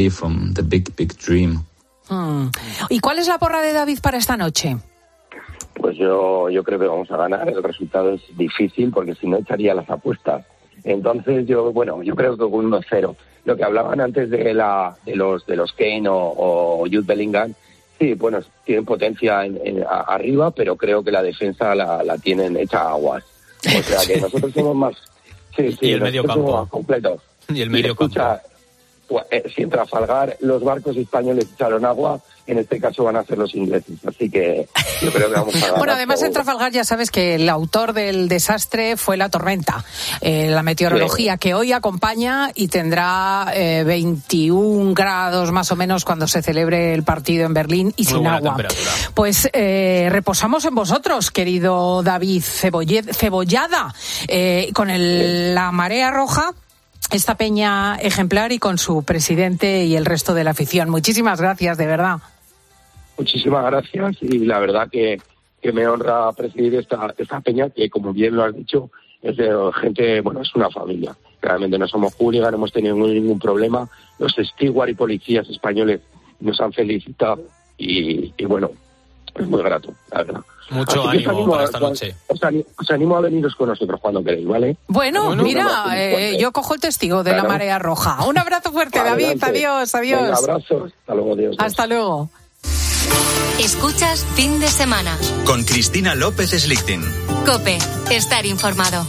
¿Y cuál es la porra de David para esta noche? Pues yo creo que vamos a ganar. El resultado es difícil porque si no echaría las apuestas. Entonces yo creo que con 1-0. Lo que hablaban antes de los Kane o Jude Bellingham, sí, bueno, tienen potencia arriba, pero creo que la defensa la tienen hecha aguas. O sea que nosotros somos más... Sí, y el medio campo. Completos. Y el medio campo. Si en Trafalgar los barcos españoles echaron agua, en este caso van a ser los ingleses. Así que yo creo que vamos a ganar. Bueno, además en Trafalgar ya sabes que el autor del desastre fue la tormenta, la meteorología, que hoy acompaña y tendrá 21 grados más o menos cuando se celebre el partido en Berlín y sin agua. Pues reposamos en vosotros, querido David Cebollada, con la Marea Roja, esta peña ejemplar, y con su presidente y el resto de la afición. Muchísimas gracias, de verdad. Muchísimas gracias, y la verdad que me honra presidir esta peña, que como bien lo has dicho, es de gente, bueno, es una familia. Realmente no somos hooligans, no hemos tenido ningún problema. Los stewards y policías españoles nos han felicitado y bueno, es muy grato, la verdad. Mucho ánimo para esta noche. Os animo a veniros con nosotros cuando queréis, ¿vale? Bueno, mira, yo cojo el testigo de la marea roja. Un abrazo fuerte, David. Adiós. Un abrazo. Hasta luego, Dios. Hasta luego. Escuchas Fin de Semana. Con Cristina López Slichting. COPE. Estar informado.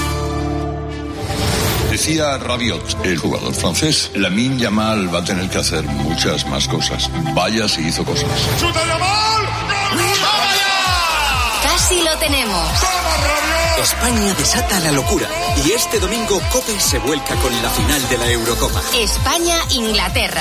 Decía Rabiot, el jugador francés, Lamine Yamal va a tener que hacer muchas más cosas. Vaya si hizo cosas. ¡Chuta Yamal! Casi lo tenemos. España desata la locura y este domingo COPE se vuelca con la final de la Eurocopa. España-Inglaterra.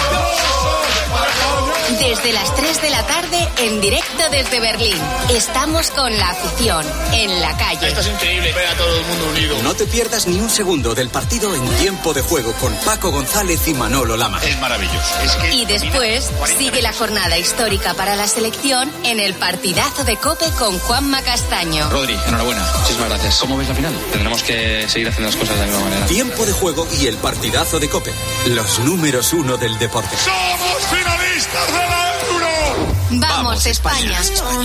Desde las 3 de la tarde, en directo desde Berlín. Estamos con la afición, en la calle. Esto es increíble, ver a todo el mundo unido. No te pierdas ni un segundo del partido en Tiempo de Juego con Paco González y Manolo Lama. Es maravilloso. Y después, sigue la jornada histórica para la selección en el partidazo de COPE con Juanma Castaño. Rodri, enhorabuena. Muchísimas gracias. ¿Cómo ves la final? Tendremos que seguir haciendo las cosas de la misma manera. Tiempo de Juego y el partidazo de COPE. Los números 1 del deporte. ¡Somos finalistas de la Euro! ¡Vamos, España!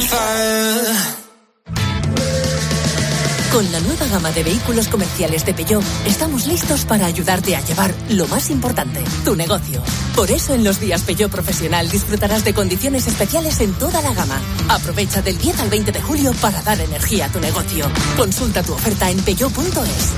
Con la nueva gama de vehículos comerciales de Peugeot, estamos listos para ayudarte a llevar lo más importante, tu negocio. Por eso en los días Peugeot Profesional disfrutarás de condiciones especiales en toda la gama. Aprovecha del 10 al 20 de julio para dar energía a tu negocio. Consulta tu oferta en peugeot.es.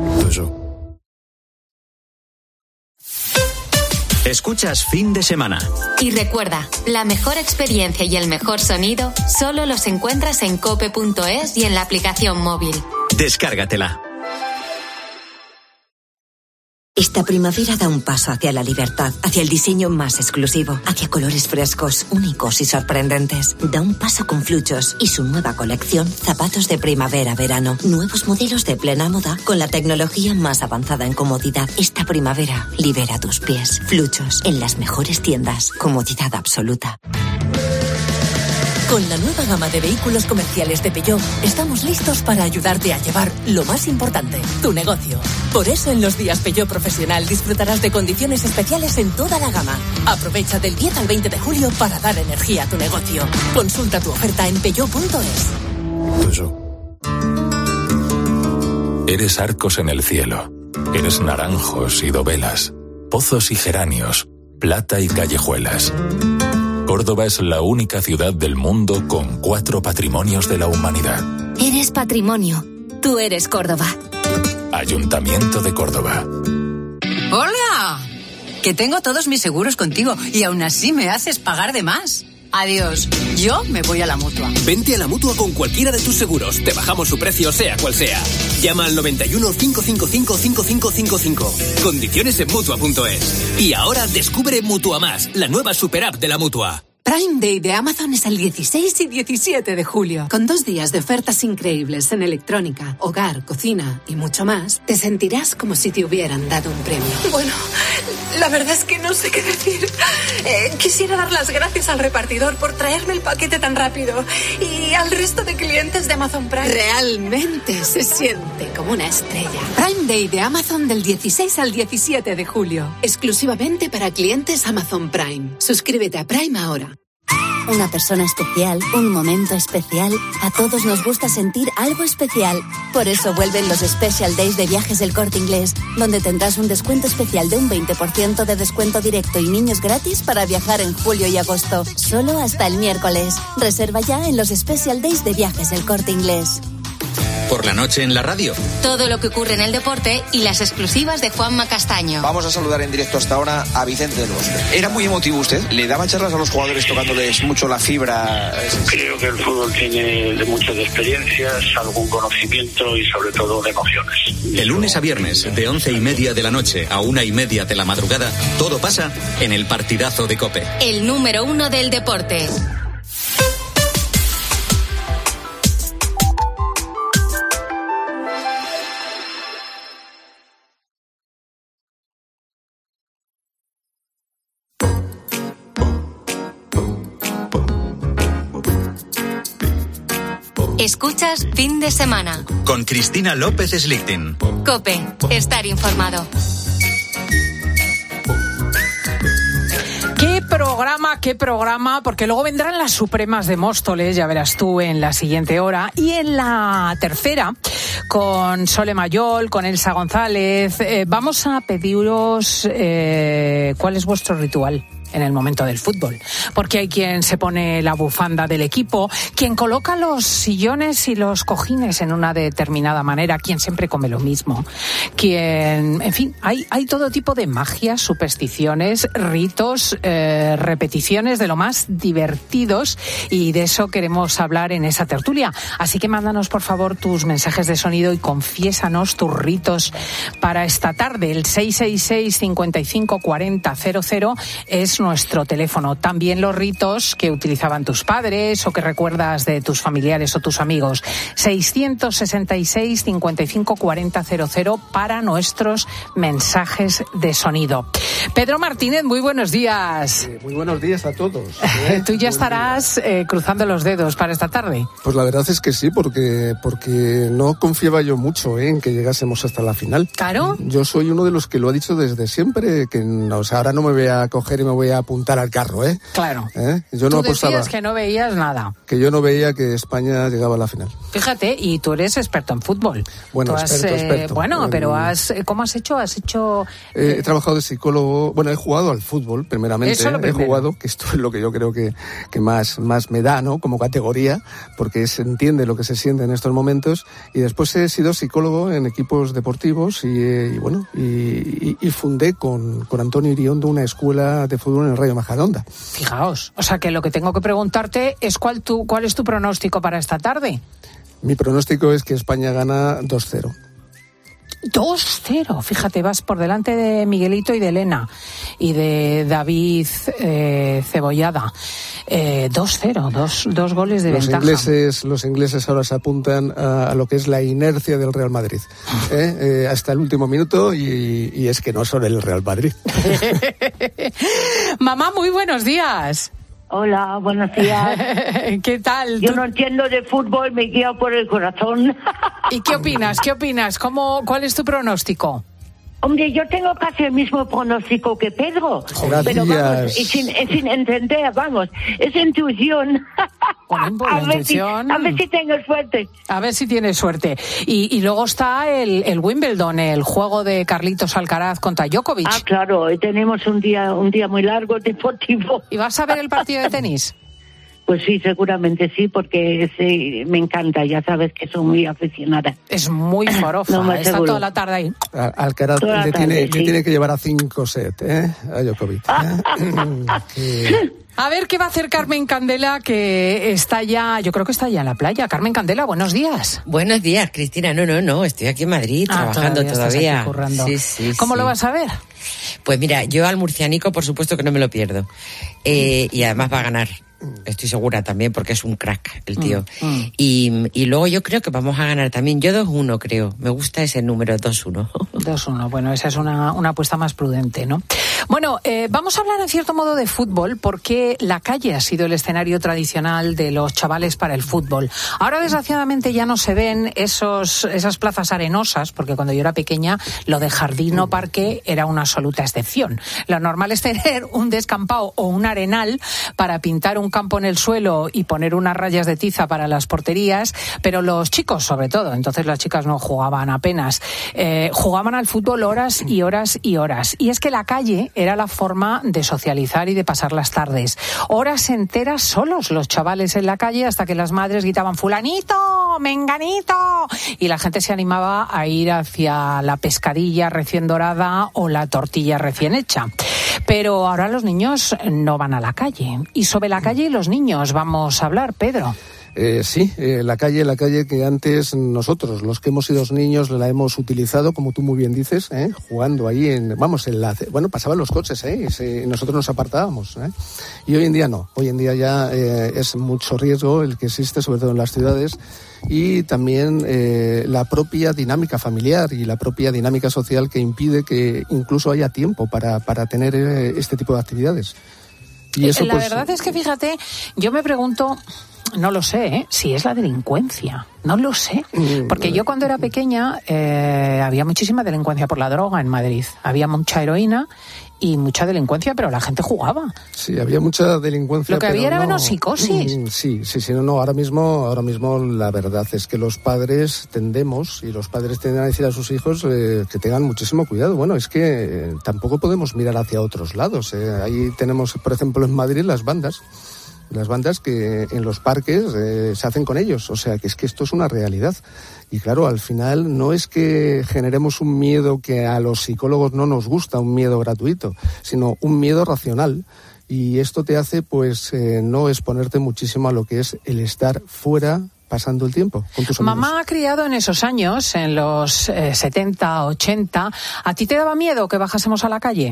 Escuchas Fin de Semana. Y recuerda, la mejor experiencia y el mejor sonido solo los encuentras en cope.es y en la aplicación móvil. Descárgatela. Esta primavera da un paso hacia la libertad, hacia el diseño más exclusivo, hacia colores frescos, únicos y sorprendentes. Da un paso con Fluchos y su nueva colección Zapatos de Primavera-Verano. Nuevos modelos de plena moda con la tecnología más avanzada en comodidad. Esta primavera libera tus pies. Fluchos, en las mejores tiendas. Comodidad absoluta. Con la nueva gama de vehículos comerciales de Peugeot, estamos listos para ayudarte a llevar lo más importante, tu negocio. Por eso en los días Peugeot Profesional disfrutarás de condiciones especiales en toda la gama. Aprovecha del 10 al 20 de julio para dar energía a tu negocio. Consulta tu oferta en peugeot.es. Eres arcos en el cielo. Eres naranjos y dovelas, pozos y geranios, plata y callejuelas. Córdoba es la única ciudad del mundo con 4 patrimonios de la humanidad. Eres patrimonio. Tú eres Córdoba. Ayuntamiento de Córdoba. ¡Hola! Que tengo todos mis seguros contigo y aún así me haces pagar de más. Adiós. Yo me voy a la Mutua. Vente a la Mutua con cualquiera de tus seguros. Te bajamos su precio, sea cual sea. Llama al 91 555 5555. Condiciones en Mutua.es. Y ahora descubre Mutua Más, la nueva super app de la Mutua. Prime Day de Amazon es el 16 y 17 de julio. Con 2 días de ofertas increíbles en electrónica, hogar, cocina y mucho más, te sentirás como si te hubieran dado un premio. Bueno, la verdad es que no sé qué decir. Quisiera dar las gracias al repartidor por traerme el paquete tan rápido y al resto de clientes de Amazon Prime. Realmente se siente como una estrella. Prime Day de Amazon del 16 al 17 de julio. Exclusivamente para clientes Amazon Prime. Suscríbete a Prime ahora. Una persona especial, un momento especial. A todos nos gusta sentir algo especial. Por eso vuelven los Special Days de Viajes del Corte Inglés, donde tendrás un descuento especial de un 20% de descuento directo y niños gratis para viajar en julio y agosto. Solo hasta el miércoles. Reserva ya en los Special Days de Viajes del Corte Inglés. Por la noche en la radio. Todo lo que ocurre en el deporte y las exclusivas de Juanma Castaño. Vamos a saludar en directo hasta ahora a Vicente del Bosque. ¿Era muy emotivo usted? ¿Le daba charlas a los jugadores tocándoles mucho la fibra? Creo que el fútbol tiene de muchas experiencias, algún conocimiento y sobre todo de emociones. De lunes a viernes, de 11:30 de la noche a 1:30 de la madrugada, todo pasa en el partidazo de COPE. El número 1 del deporte. Escuchas Fin de Semana. Con Cristina López Slichting. COPE. Estar informado. programa, porque luego vendrán las Supremas de Móstoles, ya verás tú en la siguiente hora, y en la tercera, con Sole Mayol, con Elsa González, vamos a pediros cuál es vuestro ritual en el momento del fútbol, porque hay quien se pone la bufanda del equipo, quien coloca los sillones y los cojines en una determinada manera, quien siempre come lo mismo, quien, en fin, hay todo tipo de magias, supersticiones, ritos, repeticiones de lo más divertidos, y de eso queremos hablar en esa tertulia. Así que mándanos por favor tus mensajes de sonido y confiésanos tus ritos para esta tarde. El 666 55 40 00 es nuestro teléfono. También los ritos que utilizaban tus padres o que recuerdas de tus familiares o tus amigos. 666 55 40 00 para nuestros mensajes de sonido. Pedro Martínez, muy buenos días. Muy buenos días a todos. Tú ya estarás cruzando los dedos para esta tarde. Pues la verdad es que sí, porque no confiaba yo mucho en que llegásemos hasta la final. Claro. Yo soy uno de los que lo ha dicho desde siempre, que ahora no me voy a coger y me voy a apuntar al carro, ¿eh? Claro. Yo no tú apostaba. Decías que no veías nada. Que yo no veía que España llegaba a la final. Fíjate, y tú eres experto en fútbol. Bueno, experto. Bueno, pero ¿cómo has hecho? He trabajado de psicólogo. Bueno, he jugado al fútbol, primeramente. Eso lo primero. He jugado, que esto es lo que yo creo que más me da, ¿no? Como categoría, porque se entiende lo que se siente en estos momentos. Y después he sido psicólogo en equipos deportivos y fundé con Antonio Iriondo una escuela de fútbol en el Rayo Majadahonda. Fijaos, o sea que lo que tengo que preguntarte es cuál es tu pronóstico para esta tarde. Mi pronóstico es que España gana 2-0. 2-0, fíjate, vas por delante de Miguelito y de Elena y de David Cebollada. 2-0, dos goles de ventaja. Los ingleses ahora se apuntan a lo que es la inercia del Real Madrid, hasta el último minuto, y es que no son el Real Madrid. Mamá, muy buenos días. Hola, buenos días. ¿Qué tal? Yo no entiendo de fútbol, me guío por el corazón. ¿Y qué opinas? ¿Cuál es tu pronóstico? Hombre, yo tengo casi el mismo pronóstico que Pedro. Gracias. Pero vamos, sin entender, vamos, es intuición. A ver si tengo suerte. A ver si tienes suerte. Y luego está el Wimbledon, el juego de Carlitos Alcaraz contra Djokovic. Ah, claro, tenemos un día muy largo deportivo. ¿Y vas a ver el partido de tenis? Pues sí, seguramente sí, porque me encanta, ya sabes que soy muy aficionada. Es muy forofa, está toda la tarde ahí. Alcaraz le tiene que llevar a 5 sets, a Djokovic. A ver qué va a hacer Carmen Candela, que está ya, yo creo que está ya en la playa. Carmen Candela, buenos días. Buenos días, Cristina. No, estoy aquí en Madrid trabajando todavía. Sí, ¿Cómo lo vas a ver? Pues mira, yo al murcianico por supuesto que no me lo pierdo. Y además va a ganar. Estoy segura también, porque es un crack el tío. Y luego yo creo que vamos a ganar también. Yo 2-1 creo. Me gusta ese número, 2-1. 2-1, bueno, esa es una apuesta más prudente, ¿no? Bueno, vamos a hablar en cierto modo de fútbol, porque la calle ha sido el escenario tradicional de los chavales para el fútbol. Ahora, desgraciadamente, ya no se ven esas plazas arenosas, porque cuando yo era pequeña, lo de jardín o parque era una absoluta excepción. Lo normal es tener un descampado o un arenal para pintar un campo en el suelo y poner unas rayas de tiza para las porterías, pero los chicos sobre todo, entonces las chicas no jugaban apenas, jugaban al fútbol horas y horas y horas. Y es que la calle era la forma de socializar y de pasar las tardes. Horas enteras solos los chavales en la calle, hasta que las madres gritaban fulanito, menganito, y la gente se animaba a ir hacia la pescadilla recién dorada o la tortilla recién hecha. Pero ahora los niños no van a la calle. Y sobre la calle y los niños vamos a hablar, Pedro. Sí, la calle que antes nosotros, los que hemos sido niños, la hemos utilizado, como tú muy bien dices, jugando ahí pasaban los coches, y nosotros nos apartábamos, y hoy en día no, hoy en día ya es mucho riesgo el que existe, sobre todo en las ciudades, y también la propia dinámica familiar y la propia dinámica social que impide que incluso haya tiempo para tener este tipo de actividades. Y eso, la verdad es que, fíjate, yo me pregunto, no lo sé, si es la delincuencia. No lo sé. Porque yo cuando era pequeña había muchísima delincuencia por la droga en Madrid. Había mucha heroína y mucha delincuencia, pero la gente jugaba. Sí, había mucha delincuencia. Lo que había era menos psicosis. Sí, no. Ahora mismo la verdad es que los padres tendemos, y los padres tienden a decir a sus hijos que tengan muchísimo cuidado. Bueno, es que tampoco podemos mirar hacia otros lados. Ahí tenemos, por ejemplo, en Madrid las bandas que en los parques se hacen con ellos. O sea, que es que esto es una realidad. Y claro, al final no es que generemos un miedo que a los psicólogos no nos gusta, un miedo gratuito, sino un miedo racional. Y esto te hace, pues, no exponerte muchísimo a lo que es el estar fuera pasando el tiempo con tus amigos. Mamá ha criado en esos años, en los 70, 80. ¿A ti te daba miedo que bajásemos a la calle?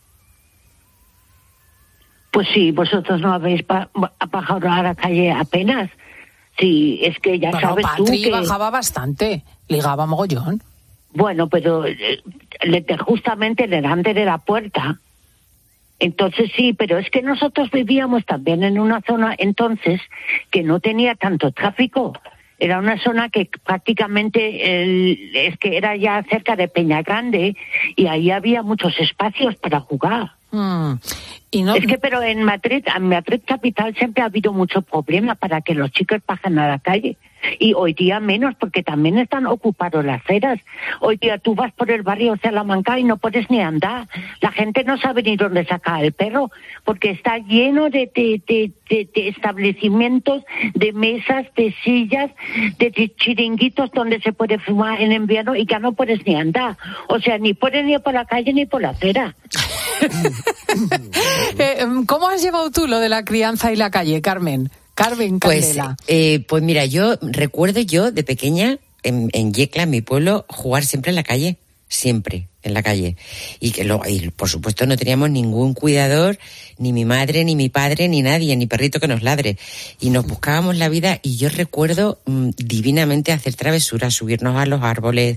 Pues sí, vosotros no habéis bajado a la calle apenas. Sí, es que ya sabes tú que... bajaba bastante, ligaba mogollón. Bueno, pero justamente delante de la puerta. Entonces sí, pero es que nosotros vivíamos también en una zona entonces que no tenía tanto tráfico. Era una zona que prácticamente es que era ya cerca de Peñagrande y ahí había muchos espacios para jugar. Y no... Es que, pero en Madrid capital siempre ha habido mucho problema para que los chicos bajen a la calle. Y hoy día menos, porque también están ocupados las aceras. Hoy día tú vas por el barrio Salamanca y no puedes ni andar. La gente no sabe ni dónde sacar el perro, porque está lleno de establecimientos, de mesas, de sillas, de chiringuitos donde se puede fumar en invierno y ya no puedes ni andar. O sea, ni puedes ni por la calle ni por la acera. ¿Cómo has llevado tú lo de la crianza y la calle, Carmen? Carmen Candela. Pues mira, yo recuerdo de pequeña en Yecla, en mi pueblo, jugar siempre en la calle, siempre en la calle. Y por supuesto no teníamos ningún cuidador, ni mi madre, ni mi padre, ni nadie, ni perrito que nos ladre. Y nos buscábamos la vida y yo recuerdo divinamente hacer travesuras, subirnos a los árboles,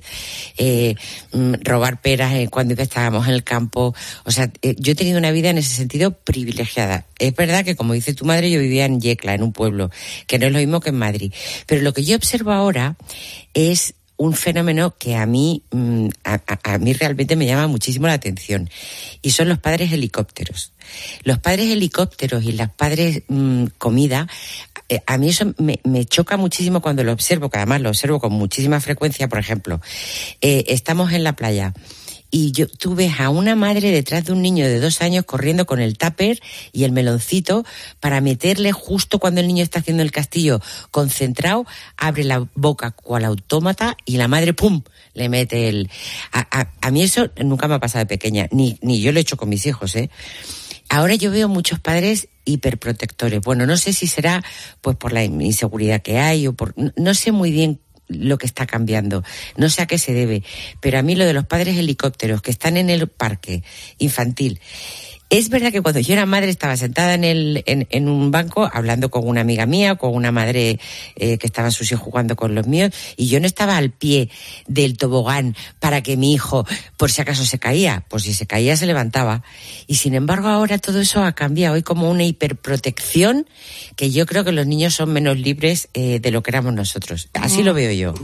robar peras cuando estábamos en el campo. O sea, yo he tenido una vida en ese sentido privilegiada. Es verdad que, como dice tu madre, yo vivía en Yecla, en un pueblo, que no es lo mismo que en Madrid. Pero lo que yo observo ahora es un fenómeno que a mí realmente me llama muchísimo la atención, y son los padres helicópteros. Los padres helicópteros y las padres comida, a mí eso me choca muchísimo cuando lo observo, que además lo observo con muchísima frecuencia. Por ejemplo, estamos en la playa y tú ves a una madre detrás de un niño de 2 años corriendo con el tupper y el meloncito para meterle justo cuando el niño está haciendo el castillo concentrado, abre la boca cual autómata y la madre ¡pum!, le mete el... A mí eso nunca me ha pasado de pequeña, ni yo lo he hecho con mis hijos, Ahora yo veo muchos padres hiperprotectores. Bueno, no sé si será pues por la inseguridad que hay o por... No sé muy bien lo que está cambiando, no sé a qué se debe, pero a mí lo de los padres helicópteros que están en el parque infantil, es verdad que cuando yo era madre estaba sentada en un banco hablando con una amiga mía, con una madre que estaban sus hijos jugando con los míos, y yo no estaba al pie del tobogán para que mi hijo, por si acaso se caía, pues si se caía se levantaba. Y sin embargo ahora todo eso ha cambiado, hay como una hiperprotección que yo creo que los niños son menos libres de lo que éramos nosotros. Así lo veo yo.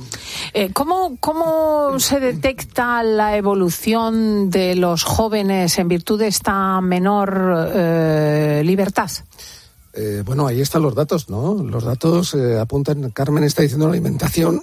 ¿Cómo se detecta la evolución de los jóvenes en virtud de esta menor libertad? Bueno, ahí están los datos, ¿no? Los datos apuntan. Carmen está diciendo la alimentación.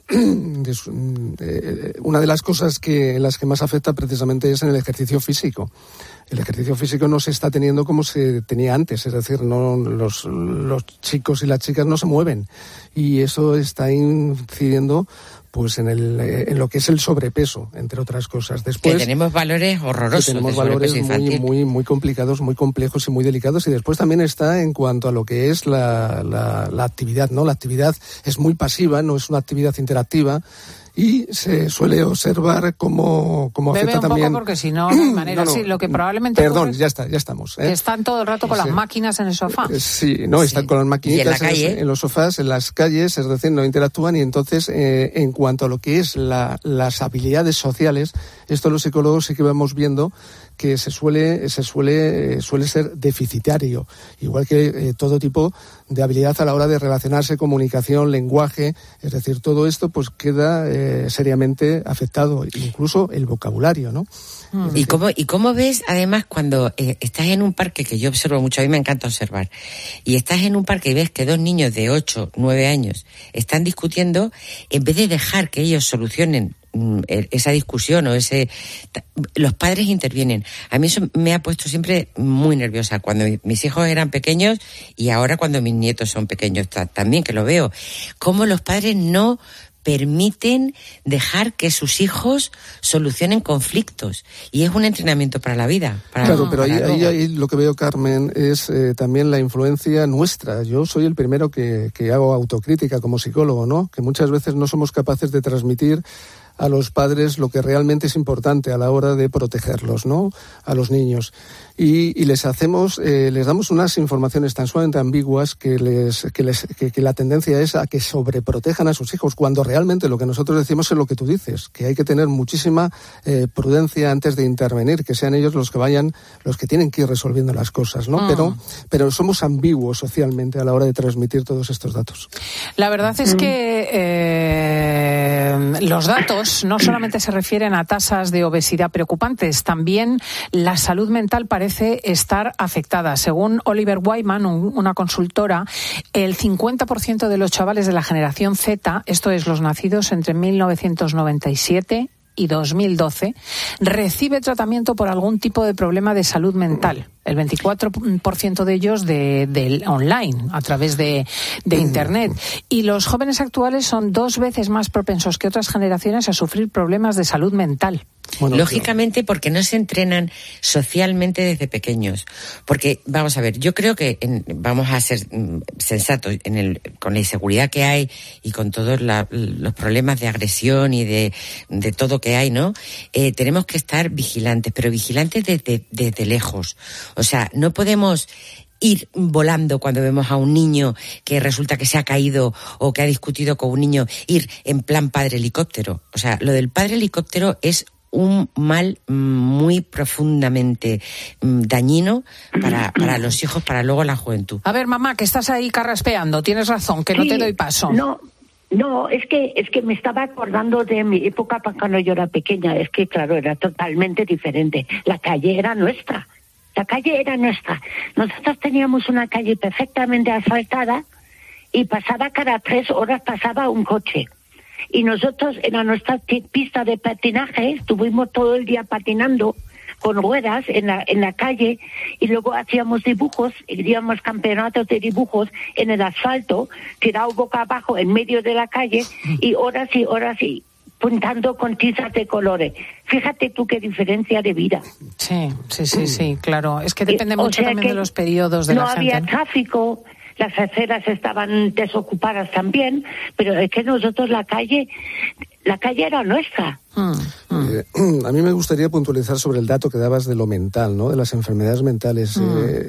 Una de las cosas en las que más afecta precisamente es en el ejercicio físico. El ejercicio físico no se está teniendo como se tenía antes, es decir, no los chicos y las chicas no se mueven, y eso está incidiendo pues en lo que es el sobrepeso, entre otras cosas. Después, que tenemos valores horrorosos. Tenemos valores muy complicados, muy complejos y muy delicados. Y después también está en cuanto a lo que es la actividad, ¿no? La actividad es muy pasiva, no es una actividad interactiva. Y se suele observar como afecta también... Bebe un poco porque si no, de manera así, lo que probablemente... Perdón, ya estamos. Que están todo el rato con las máquinas en el sofá. Están con las maquinitas en los sofás, en las calles, es decir, no interactúan. Y entonces, en cuanto a lo que es las habilidades sociales, esto los psicólogos sí que vamos viendo que suele ser deficitario, igual que todo tipo de habilidad a la hora de relacionarse, comunicación, lenguaje, es decir, todo esto pues queda seriamente afectado, incluso el vocabulario, ¿no? ¿Y cómo ves, además, cuando estás en un parque, que yo observo mucho, a mí me encanta observar, y estás en un parque y ves que dos niños de 8, 9 años están discutiendo, en vez de dejar que ellos solucionen esa discusión los padres intervienen. A mí eso me ha puesto siempre muy nerviosa cuando mis hijos eran pequeños y ahora cuando mis nietos son pequeños también, que lo veo. Cómo los padres no permiten dejar que sus hijos solucionen conflictos, y es un entrenamiento para la vida. Claro, pero ahí lo que veo, Carmen, es también la influencia nuestra. Yo soy el primero que hago autocrítica como psicólogo, ¿no? Que muchas veces no somos capaces de transmitir a los padres lo que realmente es importante a la hora de protegerlos, ¿no? A los niños. Y les damos unas informaciones tan sumamente ambiguas que la tendencia es a que sobreprotejan a sus hijos, cuando realmente lo que nosotros decimos es lo que tú dices, que hay que tener muchísima prudencia antes de intervenir, que sean ellos los que tienen que ir resolviendo las cosas, ¿no? Pero somos ambiguos socialmente a la hora de transmitir todos estos datos. La verdad es que los datos no solamente se refieren a tasas de obesidad preocupantes, también la salud mental parece estar afectada. Según Oliver Wyman, una consultora, el 50% de los chavales de la generación Z, esto es, los nacidos entre 1997 y 2012, recibe tratamiento por algún tipo de problema de salud mental. El 24% de ellos de online, a través de Internet. Y los jóvenes actuales son 2 veces más propensos que otras generaciones a sufrir problemas de salud mental. Bueno, lógicamente, porque no se entrenan socialmente desde pequeños. Porque, vamos a ver, yo creo que vamos a ser sensatos con la inseguridad que hay y con todos los problemas de agresión y de todo que hay, ¿no? Tenemos que estar vigilantes, pero vigilantes desde lejos. O sea, no podemos ir volando cuando vemos a un niño que resulta que se ha caído o que ha discutido con un niño, ir en plan padre helicóptero. O sea, lo del padre helicóptero es un mal muy profundamente dañino para los hijos, para luego la juventud. A ver, mamá, que estás ahí carraspeando, tienes razón, que no te doy paso. No, es que me estaba acordando de mi época cuando yo era pequeña. Es que, claro, era totalmente diferente. La calle era nuestra. Nosotros teníamos una calle perfectamente asfaltada y cada 3 horas pasaba un coche. Y nosotros, en nuestra pista de patinaje, estuvimos todo el día patinando con ruedas en la calle, y luego hacíamos dibujos, hacíamos campeonatos de dibujos en el asfalto, tirado boca abajo en medio de la calle, y horas y pintando con tizas de colores. Fíjate tú qué diferencia de vida. Sí, claro. Es que depende mucho también de los periodos de la gente. No había tráfico, las aceras estaban desocupadas también, pero es que nosotros la calle era nuestra. A mí me gustaría puntualizar sobre el dato que dabas de lo mental, ¿no? De las enfermedades mentales.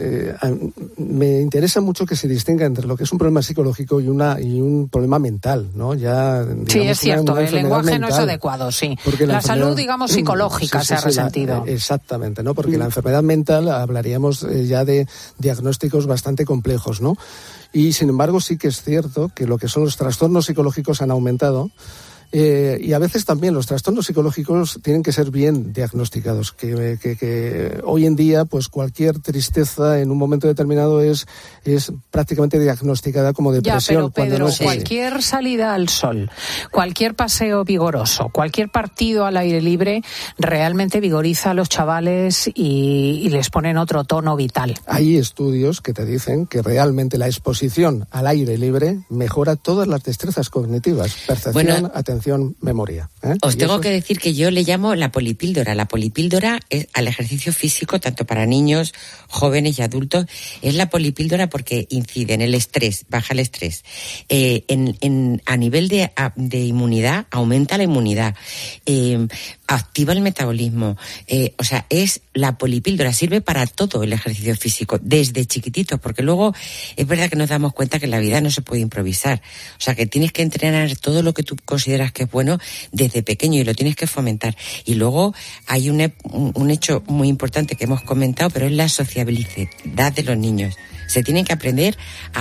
Me interesa mucho que se distinga entre lo que es un problema psicológico y un problema mental, ¿no? Ya, digamos, sí, es cierto, el lenguaje mental, no es adecuado, sí. La salud, digamos, psicológica se ha resentido. Exactamente, ¿no? Porque la enfermedad mental hablaríamos ya de diagnósticos bastante complejos, ¿no? Y sin embargo sí que es cierto que lo que son los trastornos psicológicos han aumentado. Y a veces también los trastornos psicológicos tienen que ser bien diagnosticados, que hoy en día pues cualquier tristeza en un momento determinado es prácticamente diagnosticada como depresión. Ya, pero Pedro, cualquier salida al sol, cualquier paseo vigoroso, cualquier partido al aire libre realmente vigoriza a los chavales y les pone en otro tono vital. Hay estudios que te dicen que realmente la exposición al aire libre mejora todas las destrezas cognitivas, percepción, atención, memoria. Os tengo que decir que yo le llamo la polipíldora. La polipíldora es al ejercicio físico, tanto para niños, jóvenes y adultos. Es la polipíldora porque incide en el estrés, baja el estrés. A nivel de inmunidad, aumenta la inmunidad. activa el metabolismo. O sea, es la polipíldora, sirve para todo el ejercicio físico, desde chiquititos, porque luego es verdad que nos damos cuenta que en la vida no se puede improvisar. O sea, que tienes que entrenar todo lo que tú consideras que es bueno desde pequeño y lo tienes que fomentar. Y luego hay un hecho muy importante que hemos comentado, pero es la sociabilidad de los niños. Se tienen que aprender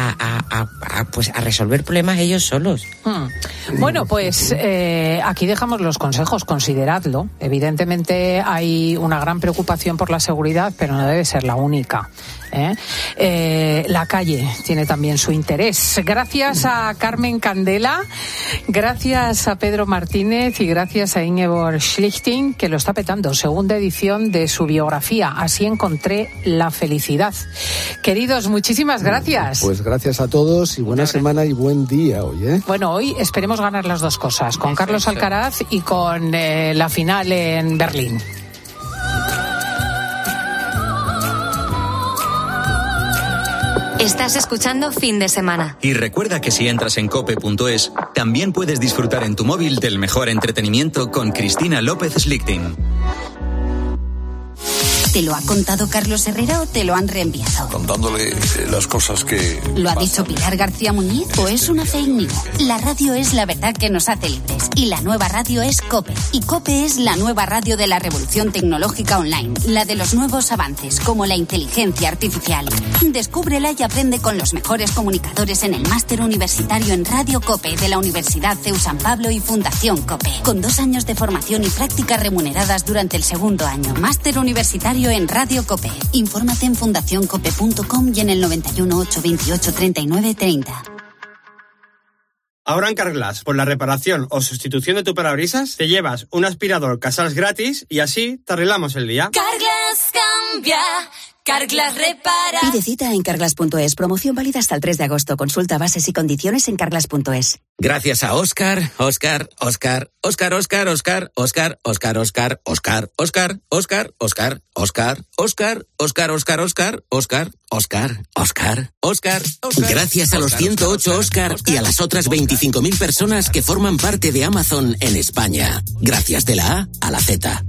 a resolver problemas ellos solos. Bueno, pues aquí dejamos los consejos, consideradlo. Evidentemente hay una gran preocupación por la seguridad, pero no debe ser la única. La calle tiene también su interés. Gracias a Carmen Candela, gracias a Pedro Martínez y gracias a Ingeborg Schlichting, que lo está petando. Segunda edición de su biografía, Así encontré la felicidad. Queridos, muchísimas gracias. Pues gracias a todos y buena semana y buen día hoy, ¿eh? Bueno, hoy esperemos ganar las dos cosas, con Carlos Alcaraz y con la final en Berlín. Estás escuchando Fin de Semana. Y recuerda que si entras en cope.es, también puedes disfrutar en tu móvil del mejor entretenimiento con Cristina López Schlichting. ¿Te lo ha contado Carlos Herrera o te lo han reenviado? Contándole las cosas que... ¿Lo ha dicho Pilar García Muñiz o es una fake news? La radio es la verdad que nos hace libres y la nueva radio es COPE. Y COPE es la nueva radio de la revolución tecnológica online, la de los nuevos avances como la inteligencia artificial. Descúbrela y aprende con los mejores comunicadores en el máster universitario en Radio COPE de la Universidad CEU San Pablo y Fundación COPE. Con 2 años de formación y prácticas remuneradas durante el segundo año. Máster universitario en Radio COPE. Infórmate en fundacioncope.com y en el 91 828 39 30. Ahora en Carglass, por la reparación o sustitución de tu parabrisas, te llevas un aspirador Casals gratis y así te arreglamos el día. Carglass cambia, Carglass repara. Pide cita en carglass.es. Promoción válida hasta el 3 de agosto. Consulta bases y condiciones en carglass.es. Gracias a Óscar. Gracias a los 108 Óscar y a las otras 25.000 personas que forman parte de Amazon en España. Gracias de la A a la Z.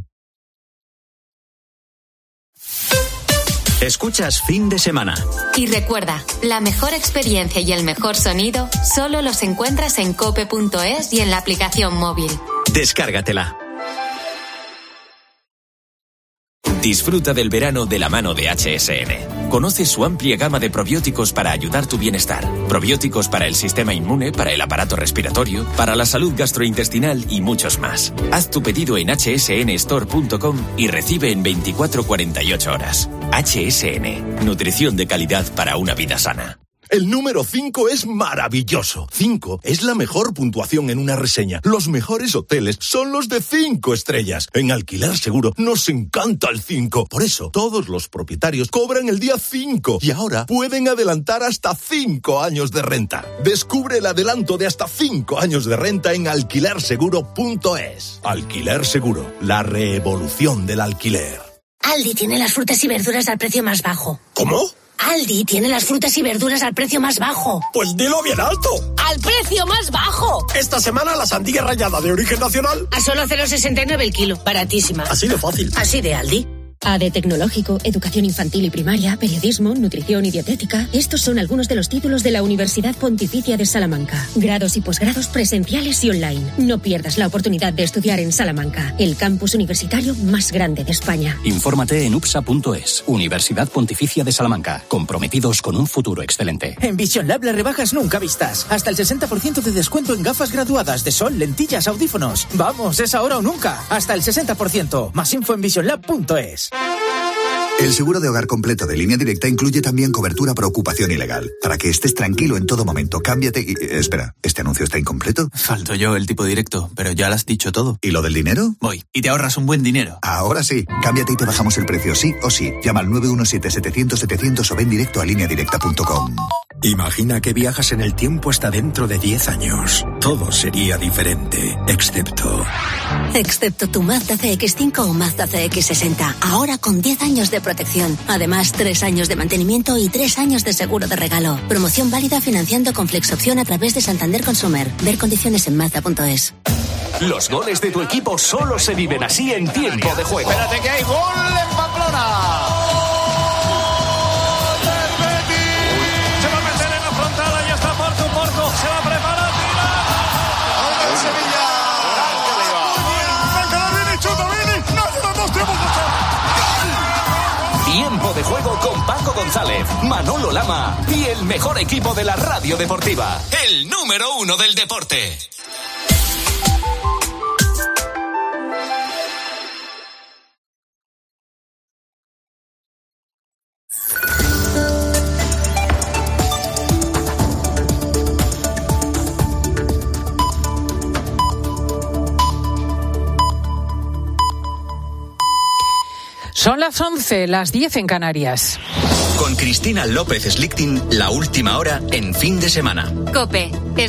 Escuchas Fin de Semana. Y recuerda, la mejor experiencia y el mejor sonido solo los encuentras en cope.es y en la aplicación móvil. Descárgatela. Disfruta del verano de la mano de HSN. Conoce su amplia gama de probióticos para ayudar tu bienestar. Probióticos para el sistema inmune, para el aparato respiratorio, para la salud gastrointestinal y muchos más. Haz tu pedido en hsnstore.com y recibe en 24-48 horas. HSN. Nutrición de calidad para una vida sana. El número 5 es maravilloso. 5 es la mejor puntuación en una reseña. Los mejores hoteles son los de 5 estrellas. En Alquiler Seguro nos encanta el 5. Por eso, todos los propietarios cobran el día 5 y ahora pueden adelantar hasta 5 años de renta. Descubre el adelanto de hasta 5 años de renta en alquilerseguro.es. Alquiler Seguro, la revolución del alquiler. Aldi tiene las frutas y verduras al precio más bajo. ¿Cómo? Aldi tiene las frutas y verduras al precio más bajo. Pues dilo bien alto. ¡Al precio más bajo! Esta semana la sandía rallada de origen nacional a solo 0,69 el kilo. Baratísima. Así de fácil. Así de Aldi. AD Tecnológico, Educación Infantil y Primaria, Periodismo, Nutrición y Dietética. Estos son algunos de los títulos de la Universidad Pontificia de Salamanca. Grados y posgrados presenciales y online. No pierdas la oportunidad de estudiar en Salamanca, el campus universitario más grande de España. Infórmate en upsa.es. Universidad Pontificia de Salamanca. Comprometidos con un futuro excelente. En Vision Lab las rebajas nunca vistas. Hasta el 60% de descuento en gafas graduadas de sol, lentillas, audífonos. Vamos, es ahora o nunca. Hasta el 60%. Más info en visionlab.es. El seguro de hogar completo de Línea Directa incluye también cobertura por ocupación ilegal. Para que estés tranquilo en todo momento, cámbiate y... Espera, ¿este anuncio está incompleto? Falto yo el tipo directo, pero ya lo has dicho todo. ¿Y lo del dinero? Voy, y te ahorras un buen dinero. Ahora sí, cámbiate y te bajamos el precio sí o sí. Llama al 917-700-700 o ven directo a lineadirecta.com. Imagina que viajas en el tiempo hasta dentro de 10 años. Todo sería diferente, excepto tu Mazda CX-5 o Mazda CX-60. Ahora con 10 años de protección. Además, 3 años de mantenimiento y 3 años de seguro de regalo. Promoción válida financiando con Flexopción a través de Santander Consumer. Ver condiciones en Mazda.es. Los goles de tu equipo solo se viven así en Tiempo de Juego. Espérate que hay gol en Pamplona. Se va a meter en la frontal, ahí está Porco, se va a preparar, tira. Gol del Sevilla. Tiempo de Juego con Paco González, Manolo Lama y el mejor equipo de la radio deportiva. El número 1 del deporte. Son las 11, las 10 en Canarias. Con Cristina López Slichting, la última hora en fin de semana. COPE,